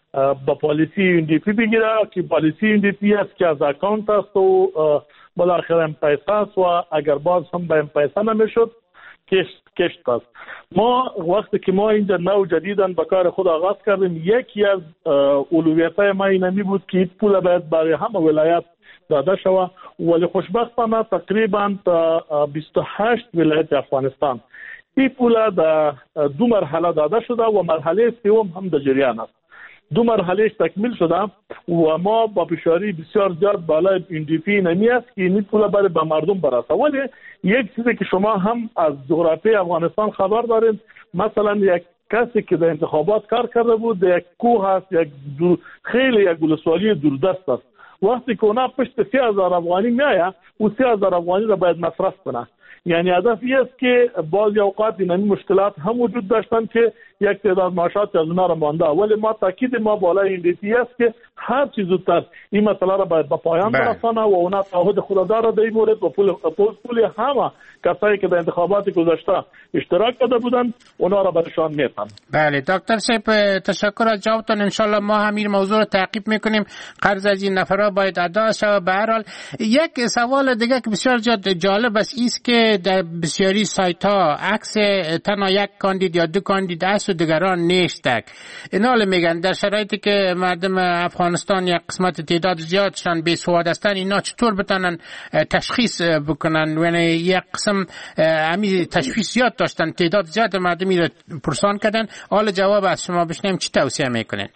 با پالیسی این دی پی بگیره که پالیسی این دی پی است که از اکانت است و بالاخره ام پیسه است و اگر باز هم به ام پیسه نمیشد کشت کشت است. ما وقتی که ما اینجا نو جدیدن به کار خود آغاز کردیم، یکی از اولویت‌های ما اینمی بود که این پول باید برای همه ولایت داده شود، ولی خوشبختانه تقریبا بیست و هشت ولایت افغانستان این پول در دو مرحله داده شده و مرحله سوم هم در جریان است. دو مرحلهش تکمیل شده و ما با فشاری بسیار زیاد بالای این دی پی نمی است که این پول برای به مردم برسه. ولی یک چیزی که شما هم از جغرافیای افغانستان خبر دارید، مثلا یک کسی که در انتخابات کار کرده بود در یک کوه است، یک خیلی یک ولسوالی دوردست است، وقتی که اونا پشت سی هزار افغانی میآید و سی هزار افغانی را باید مصرف کنه. یعنی هدف این است که بعضی اوقات این مشکلات هم وجود داشتن که یک تعداد معاشات از اونا را مانده، ولی ما تاکید ما بالای این دیتی است که هر چیز زودتر این مسئله را باید به پایان برسانه و اونا تعهد خود داره در این مورد و پول پول همه کسایی که در انتخابات گذشته اشتراک کرده بودن اونا را برشان میتن. بله دکتر صاحب تشکر از جوابتان. ان شاء الله ما همین موضوع رو تعقیب میکنیم. قرض از این نفرها باید ادا شود. به هر حال یک سوال دیگه که بسیار جالب است است که در بسیاری سایت ها عکس تنها یک کاندید یا دو کاندید است و دیگران نیستک. اینا میگن در شرایطی که مردم افغانستان یک قسمت تعداد زیادشان بی سواد هستند، اینا چطور بتونن تشخیص بکنن؟ یعنی یک قسم امی تشخیص زیاد داشتن، تعداد زیاد مردمی رو پرسان کردن. حال جواب از شما بشنیم چی توصیه میکنین؟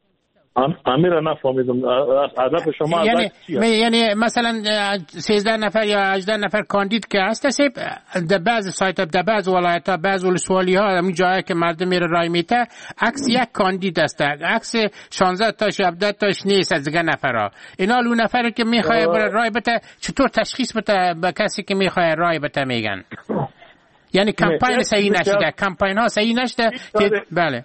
امیر نفهمیدم هدف شما یعنی یعنی مثلا سیزده نفر یا هجده نفر کاندید که هست سیب در بعض سایت ها در بعض ولایت ها بعض ولسوالی ها همین جایی که مردم میره رای میته عکس یک کاندید است، عکس شانزده تاش هفده تاش نیست از دیگه نفرها. اینا اون نفری که میخواد بره رای بده چطور تشخیص بده به کسی که میخواد رای بده؟ میگن یعنی کمپاین صحیح نشده، کمپاین ها صحیح نشده. بله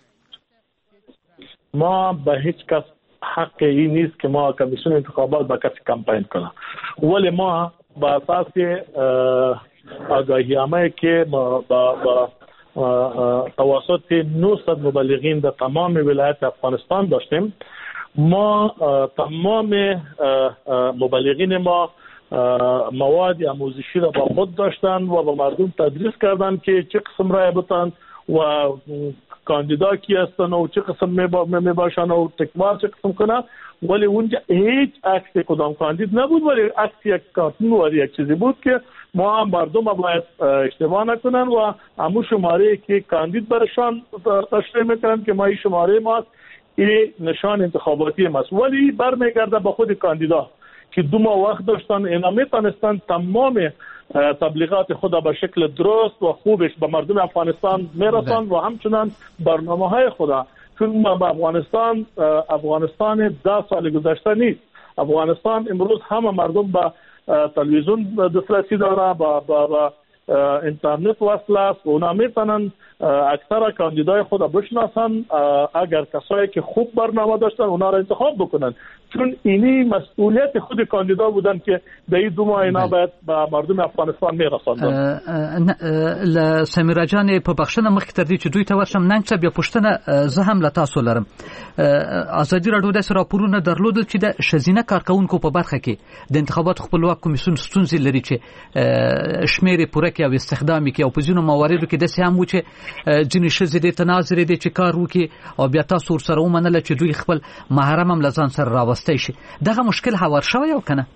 ما به هیچ کس حق این نیست که ما کمیسیون انتخابات به کسی کمپاین کنه، ولی ما با اساس آگاهی‌نامه‌ای که با با توسط نهصد مبلغین در تمام ولایت افغانستان داشتیم، ما تمام مبلغین ما مواد آموزشی را با خود داشتن و با مردم تدریس کردن که چه قسم رای بدن و کاندیدا کی هستن و چه قسم می باشن و تکبار چه قسم کنه. ولی اونجا هیچ عکس کدام کاندید نبود، ولی عکس یک کارتون و یک چیزی بود که ما هم مردم باید اشتباه نکنن و همون شماره که کاندید برشان تشریح میکنن که ما این شماره ماست، این نشان انتخاباتی ماست. ولی برمیگرده به خود کاندیدا که دو ماه وقت داشتن، اینا میتونستن تمام تبلیغات خود به شکل درست و خوبش به مردم افغانستان میرسان و همچنان برنامه های خود، چون ما به افغانستان افغانستان ده سال گذشته نیست. افغانستان امروز همه مردم به تلویزیون دسترسی داره، با با اینترنت وصل است و اونا میتونن اکثر کاندیدای خود بشناسن. اگر کسایی که خوب برنامه داشتن اونا را انتخاب بکنن، چون اینی مسئولیت خود کاندیدا بودن که در این دو ماه اینا باید به مردم افغانستان میرساندن. سمیرا جان په بخښنه مخکې تر دې چې دوی ته ورشم ننګ صاحب یو پوښتنه زه هم له تاسو لرم. ازادي راډیو داسې راپورونه درلودل چې د ښځینه کارکوونکو په برخه کې د انتخاباتو خپلواک کمیسیون ستونزې لري چې شمېرې پوره کړي او استخدام کړي، او په ځینو مواردو کې داسې هم و چې ځینې ښځې دې ته ناظرې دي چې کار وکړي او بیا تاسو ورسره ومنله چې دوی خپل محرم هم له ځان سره راوستی شي. دغه مشکل هوار شوی او که نه؟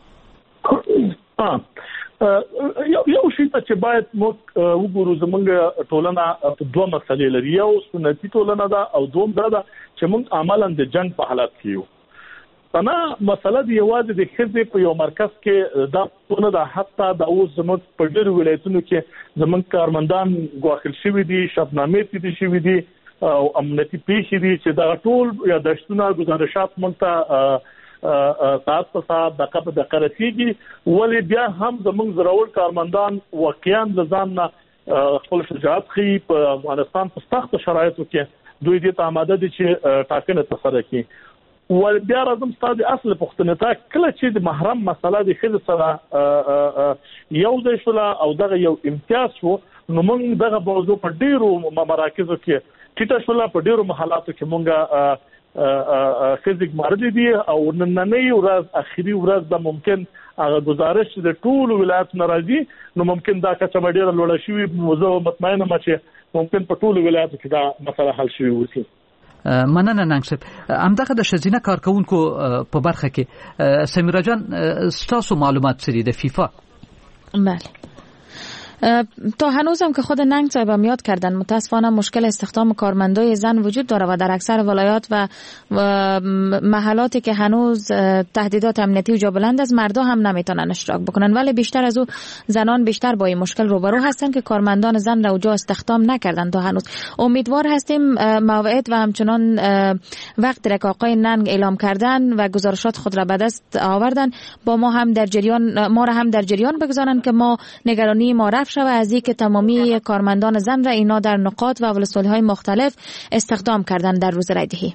یو شی ته چې باید موږ وګورو، زمونږ ټولنه دوه مسلې لري، یو سنتي ټولنه ده او دوم دا ده چې موږ عملاً د جنگ په حالت کې یو. انا مسله دی یوازې د ښځې په یو مرکز کې دا ټولنه ده، حتی د اوس زموږ په ډېرو ولایتونو کې زموږ کارمندان ګواښل شوي دي، شبنامې تېرې شوي دي او امنیتي پیښې دي چې دا ټول یادښتونه ګزارشات موږ ته ساعت په ساعت دقیقه په دقیقه رسیږي. ولی بیا هم زموږ زراور کارمندان واقعا د ځان نه خپل شجاعت ښیي. په افغانستان په سختو شرایطو کې دوی دې ته آماده دي چې ټاکنه ترسره کړي. ول بیا راځم ستاسو اصل پوښتنه ته، کله چې د محرم مسله د ښځې سره یو ځای شوله او دغه یو امتیاز شو، نو موږ دغه موضوع په ډیرو مراکزو کې ټیټه شوله، په ډیرو محلاتو کې موږ خزګ مارد دي او نننۍ ورځ اخیری ورځ د ممکن هغه گزارش د ټول ولایت ناراضي نو ممکن دا کچه ډیره لوړه شي موضوع مطمئنه ما چې ممکن په ټول ولایت کې دا مسله حل شي وسی. مننه ننګ همدغه د شزینه کارکونکو په برخه کې سمیرا جان ستاسو معلومات سری د فیفا؟ بله تا هنوزم که خود ننگ صاحب هم یاد کردن متاسفانه مشکل استخدام کارمندای زن وجود داره و در اکثر ولایات و, و محلاتی که هنوز تهدیدات امنیتی و جا بلند از مردا هم نمیتونن اشتراک بکنن، ولی بیشتر از او زنان بیشتر با این مشکل روبرو هستن که کارمندان زن را اونجا استخدام نکردن تا هنوز. امیدوار هستیم موعد و همچنان وقت را که آقای ننگ اعلام کردن و گزارشات خود را به دست آوردن با ما هم در جریان ما را هم در جریان بگذارن که ما نگرانی ما رفع شود از اینکه تمامی کارمندان زن را اینا در نقاط و ولسوالی‌های مختلف استخدام کردن در روز رایدهی.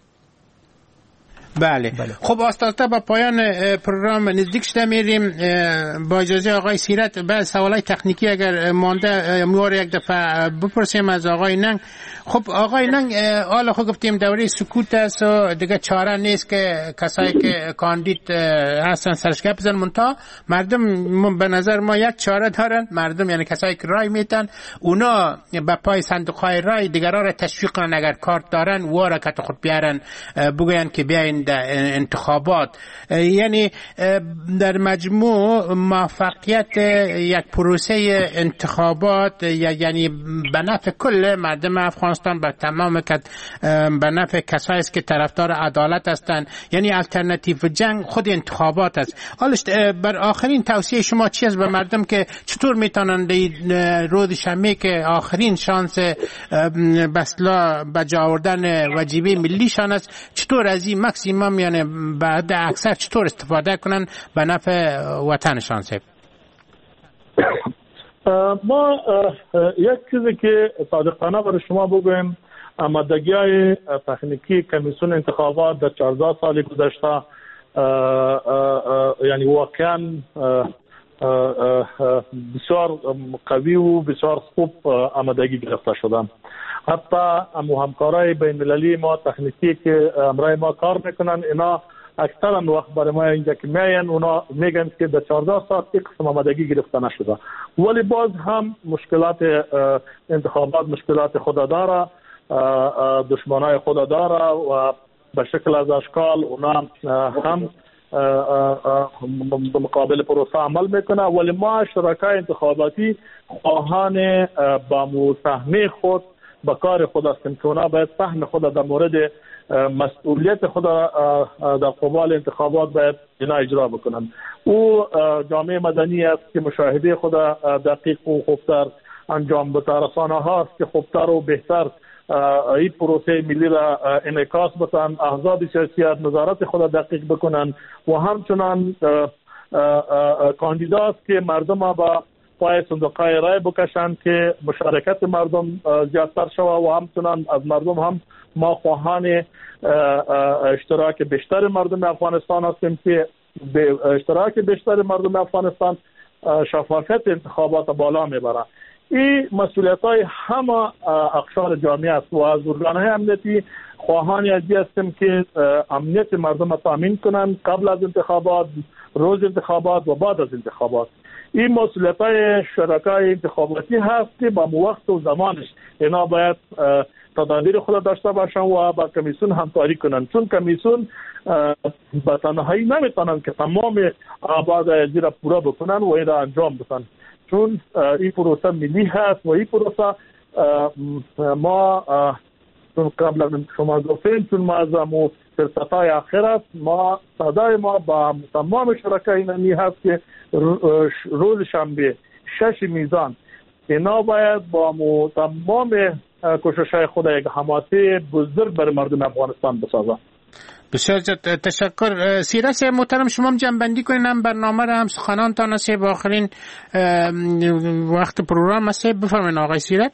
بله. بله خب آستاستا با پایان پروگرام نزدیک شده میریم. با اجازه آقای سیرت بعد سوالای تکنیکی اگر مانده میوار یک دفعه بپرسیم از آقای ننگ. خب آقای ننگ حالا خب گفتیم دوره سکوت است و دیگه چاره نیست که کسایی که کاندید هستن سرشکپ بزن منتها مردم به نظر ما یک چاره دارن، مردم یعنی کسایی که رای میتن اونا به پای صندوقهای رای دیگران را تشویق کنن اگر کارت دارن و حرکت خود بیارن بگوین که بیاین در انتخابات. یعنی در مجموع موفقیت یک پروسه انتخابات یعنی به نفع کل مردم افغانستان به تمام به نفع کسایی است که طرفدار عدالت هستند، یعنی الटरनेटिव جنگ خود انتخابات است. حالا بر آخرین توصیه شما چی است به مردم که چطور میتونن روز شنبه که آخرین شانس بسلا بجا آوردن وجیبه ملیشان است چطور از این ماکسیمم یعنی بعد اکثر چطور استفاده کنن به نفع وطنشان؟ سب ما یک چیزی که صادقانه برای شما بگویم آمادگی‌های تکنیکی کمیسیون انتخابات در چهارده سال گذشته یعنی واقعا بسیار قوی و بسیار خوب آمادگی گرفته شدن. حتی امو همکارای بین المللی ما تکنیکی که امرای ما کار میکنن اینا اکثرا وقت برای ما اینجا که میاین اونا میگن که در چهارده ساعت یک قسم آمادگی گرفته نشده، ولی باز هم مشکلات انتخابات مشکلات خود داره، دشمنای خود داره و به شکل از اشکال اونا هم مقابل پروسه عمل میکنه، ولی ما شرکای انتخاباتی خواهان با مساهمه خود با کار خود هستیم که اونا باید سهم خود در مورد مسئولیت خود در قبال انتخابات باید اینا اجرا بکنن. او جامعه مدنی است که مشاهده خود دقیق و خوبتر انجام بده، رسانه هاست که خوبتر و بهتر این پروسه ملی را انعکاس بدن، احزاب سیاسی نظارت خود دقیق بکنن و همچنان کاندیداست که مردم با پای صندوقهای رای بکشند که مشارکت مردم زیادتر شود و همچنان از مردم هم ما خواهان اشتراک بیشتر مردم افغانستان هستیم که به اشتراک بیشتر مردم افغانستان شفافیت انتخابات بالا میبره. این مسئولیت های همه اقشار جامعه است و از ارگانهای امنیتی خواهان ازی هستیم که امنیت مردم تامین کنند قبل از انتخابات، روز انتخابات و بعد از انتخابات. این مسئولیت های شرکای انتخاباتی هست که با وقت و زمانش اینا باید تدابیر خود داشته باشن و با کمیسیون همکاری کنن، چون کمیسیون به تنهایی نمیتونن که تمام آباد ازی را پورا بکنن و این را انجام بدن، چون این پروسه ملی هست و این پروسه ما چون قبل از شما گفتیم چون ما از مو فرصتای آخر است ما صدای ما با تمام شرکای اینمی هست که روز شنبه شش میزان اینا باید با تمام کوشش‌های خود یک حماسه بزرگ بر مردم افغانستان بسازن. بسیار تشکر. سیرت محترم شما هم جنبندی کنین هم برنامه را هم سخنانتان است با آخرین وقت پروگرام است. بفرمایید آقای سیرت.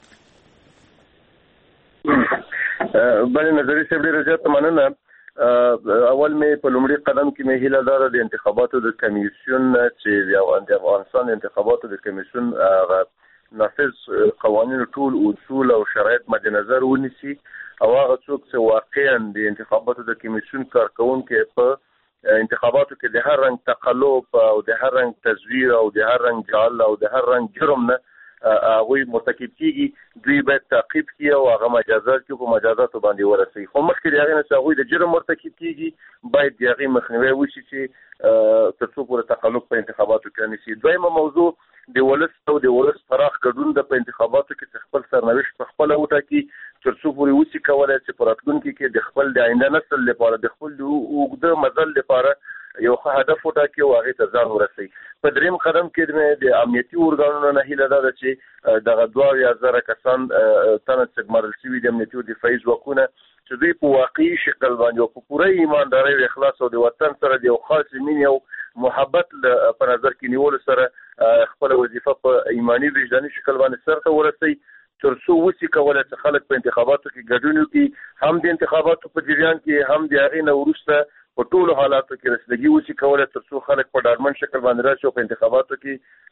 بله نظری صاحب ډیره زیاته مننه. اول مې په لومړي قدم کې مې هیله داره د انتخاباتو د کمیسیون چې د افغانستان انتخاباتو د کمیسیون نافذ قوانین ټول اصول او شرایط مد نظر ونیسي او هغه څوک چې واقعا د انتخاباتو د کمیسیون کارکونکو په انتخاباتو کې د هر رنګ تقلب او د هر رنګ تزویر او د هر رنګ جعل او د هر رنګ جرم نه هغه مرتکب کیږي دوی باید تعقیب کړي او هغه مجازات کې په مجازاتو باندې ورسي خو مخکې د هغه نه هغه د جرم مرتکب کیږي باید د هغه مخنیوي وشي چې ترڅو پورې تقلب په انتخاباتو کې نشي. دویمه موضوع د ولس او د ولس فراخ ګډون د په انتخاباتو کې خپل سرنوشت په خپل وټاکي ترڅو پورې وسی کولای چې پراتګونکو کې د خپل د آینده نسل لپاره د خپل اوږده مزل لپاره یو هدف وټاکي او هغه ته ځان ورسي. په دریم قدم کې د امنیتي ارګانونو نه هیله ده چې دغه دوه یا زره کسان تنه څګمرل شوي د امنیتي او دفاعي ځواکونه چې دوی په واقعي شکل باندې او په پوره ایماندارۍ او اخلاص او د وطن سره د یو خاص مینې او محبت په نظر کې نیول سره خپل وظیفه په ایمانی وجداني شکل باندې سرته ورسي ترڅو وسی کولای چې خلک په انتخاباتو کې ګډون وکړي هم د انتخاباتو په جریان کې هم د هغې نه وروسته په ټولو حالاتو کې رسیدګي وسی کولای ترڅو خلک په ډاډمن شکل باندې راشي او په انتخاباتو کې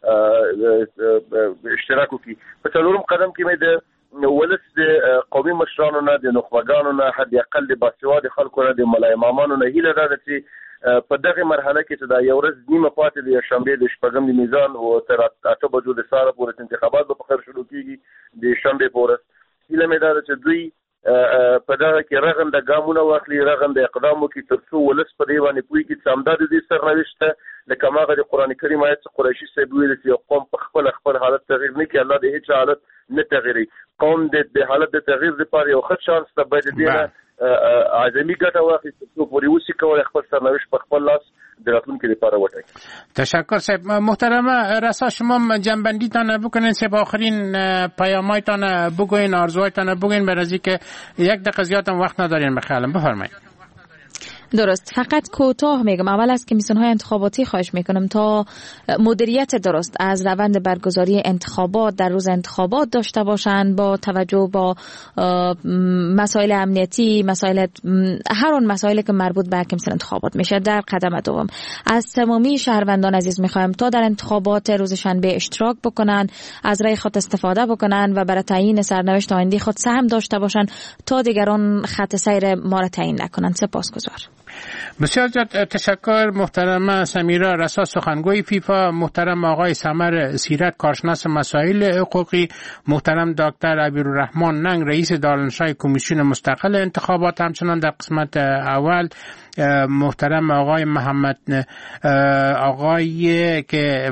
اشتراک وکړي. په څلورم قدم کې مې د ولس د قومي مشرانو نه د نخبګانو نه حد اقل د باسواده خلکو نه د ملا امامانو نه هیله ده چې په دغه مرحله کې چې دا یو ورځ نیمه پاتې د شنبه د شپږم د میزان او تر اته بجو د ساره پورې انتخابات به په خیر شروع کیږي د شنبه پورې هیله مې ده چې دوی په دغه کې رغنده ګامونه واخلي رغنده اقدام وکړي ترڅو ولس په دی باندې پوي کې سمدار دي سرنوشت لکه ماغه د قران کریم آیت قریشي صاحب ویل چې قوم په خپل خپل حالت تغیر نه کوي الله د هیڅ حالت نه تغیري قوم د حالت د تغیر لپاره یو ښه شانس ته باید دی اعظمي ګټه واخلي ترڅو پورې وسی کولای خپل سرنوشت په خپل لاس در راتلونکي لپاره وټاکي. تشکر صاحب. محترمه رسا شما جنبندی تان بکنین صاحب آخرین پیامایتان بگوین آرزوهایتان بگوین برای که یک دقیقه زیاد هم وقت ندارین بخیالم بفرمایید. درست فقط کوتاه میگم اول از کمیسیون‌های انتخاباتی خواهش میکنم تا مدیریت درست از روند برگزاری انتخابات در روز انتخابات داشته باشند با توجه با مسائل امنیتی مسائل هر اون مسائلی که مربوط به کمیسیون انتخابات میشه. در قدم دوم از تمامی شهروندان عزیز میخوایم تا در انتخابات روز شنبه اشتراک بکنن از رأی خود استفاده بکنن و برای تعیین سرنوشت آینده خود سهم داشته باشن تا دیگران خط سیر ما را تعیین نکنن. سپاسگزار. بسیار زیاد تشکر محترم سمیرا رسا سخنگوی فیفا، محترم آقای سمر سیرت کارشناس مسائل حقوقی، محترم دکتر عبیرالرحمن ننگ رئیس دارالانشای کمیسیون مستقل انتخابات، همچنان در قسمت اول محترم آقای محمد آقای که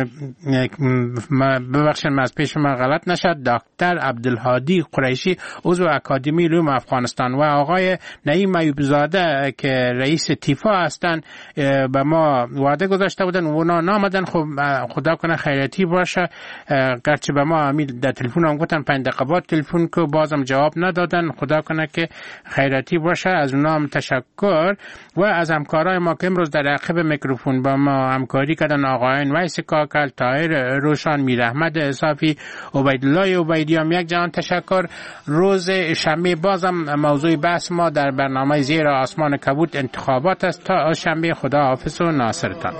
ببخشید من از پیش من غلط نشد دکتر عبدالهادی قریشی عضو اکادمی علوم افغانستان و آقای نعیم ایوب زاده که رئیس تیفا هستند به ما وعده گذاشته بودن اونا نامدن. خب خدا کنه خیریتی باشه، گرچه به ما امید در تلفن هم گفتن پنج دقیقه بعد تلفن که بازم جواب ندادن. خدا کنه که خیریتی باشه، از اونا هم تشکر. و از همکارای ما که امروز در عقب میکروفون با ما همکاری کردن آقایان ویس کاکل، طاهر روشان، میر احمد اصافی، عبیدالله عبیدیان، یک جهان تشکر. روز شنبه بازم موضوع بحث ما در برنامه زیر آسمان کبود انتخابات است. تا شنبه خدا حافظ و ناصرتان.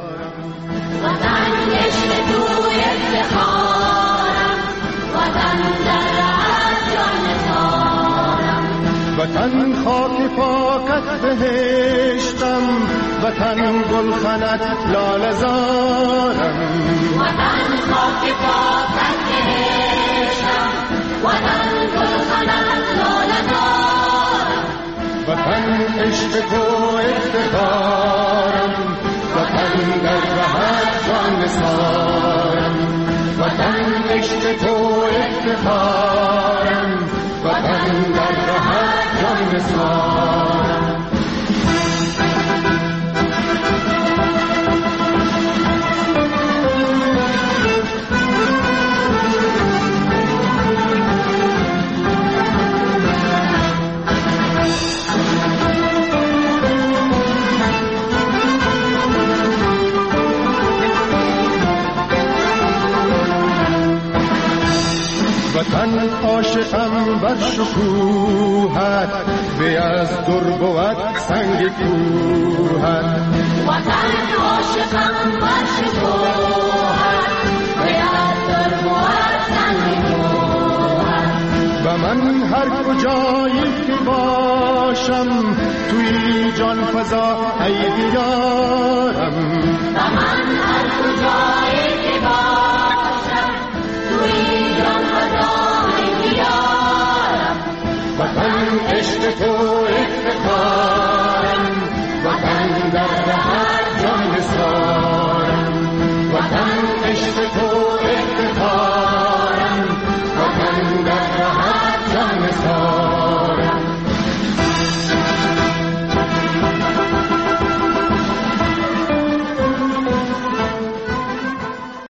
وطن خاک پاکت بهشتم، وطن گلخنت لاله زارم. وطن خاک پاکت بهشتم، وطن گلخنت لاله زارم. وطن عشق تو افتخارم، وطن در رهت جان نثارم. وطن عشق تو افتخارم، وطن در رهت جان نثارم. وطن عاشقم بر شکوهت، به از در بود سنگ کوهت. وطن عاشقم بر شکوهت، به از در بود سنگ کوهت. و من هر کجایی که باشم توی جان فضا ای دیارم با من هر کجایی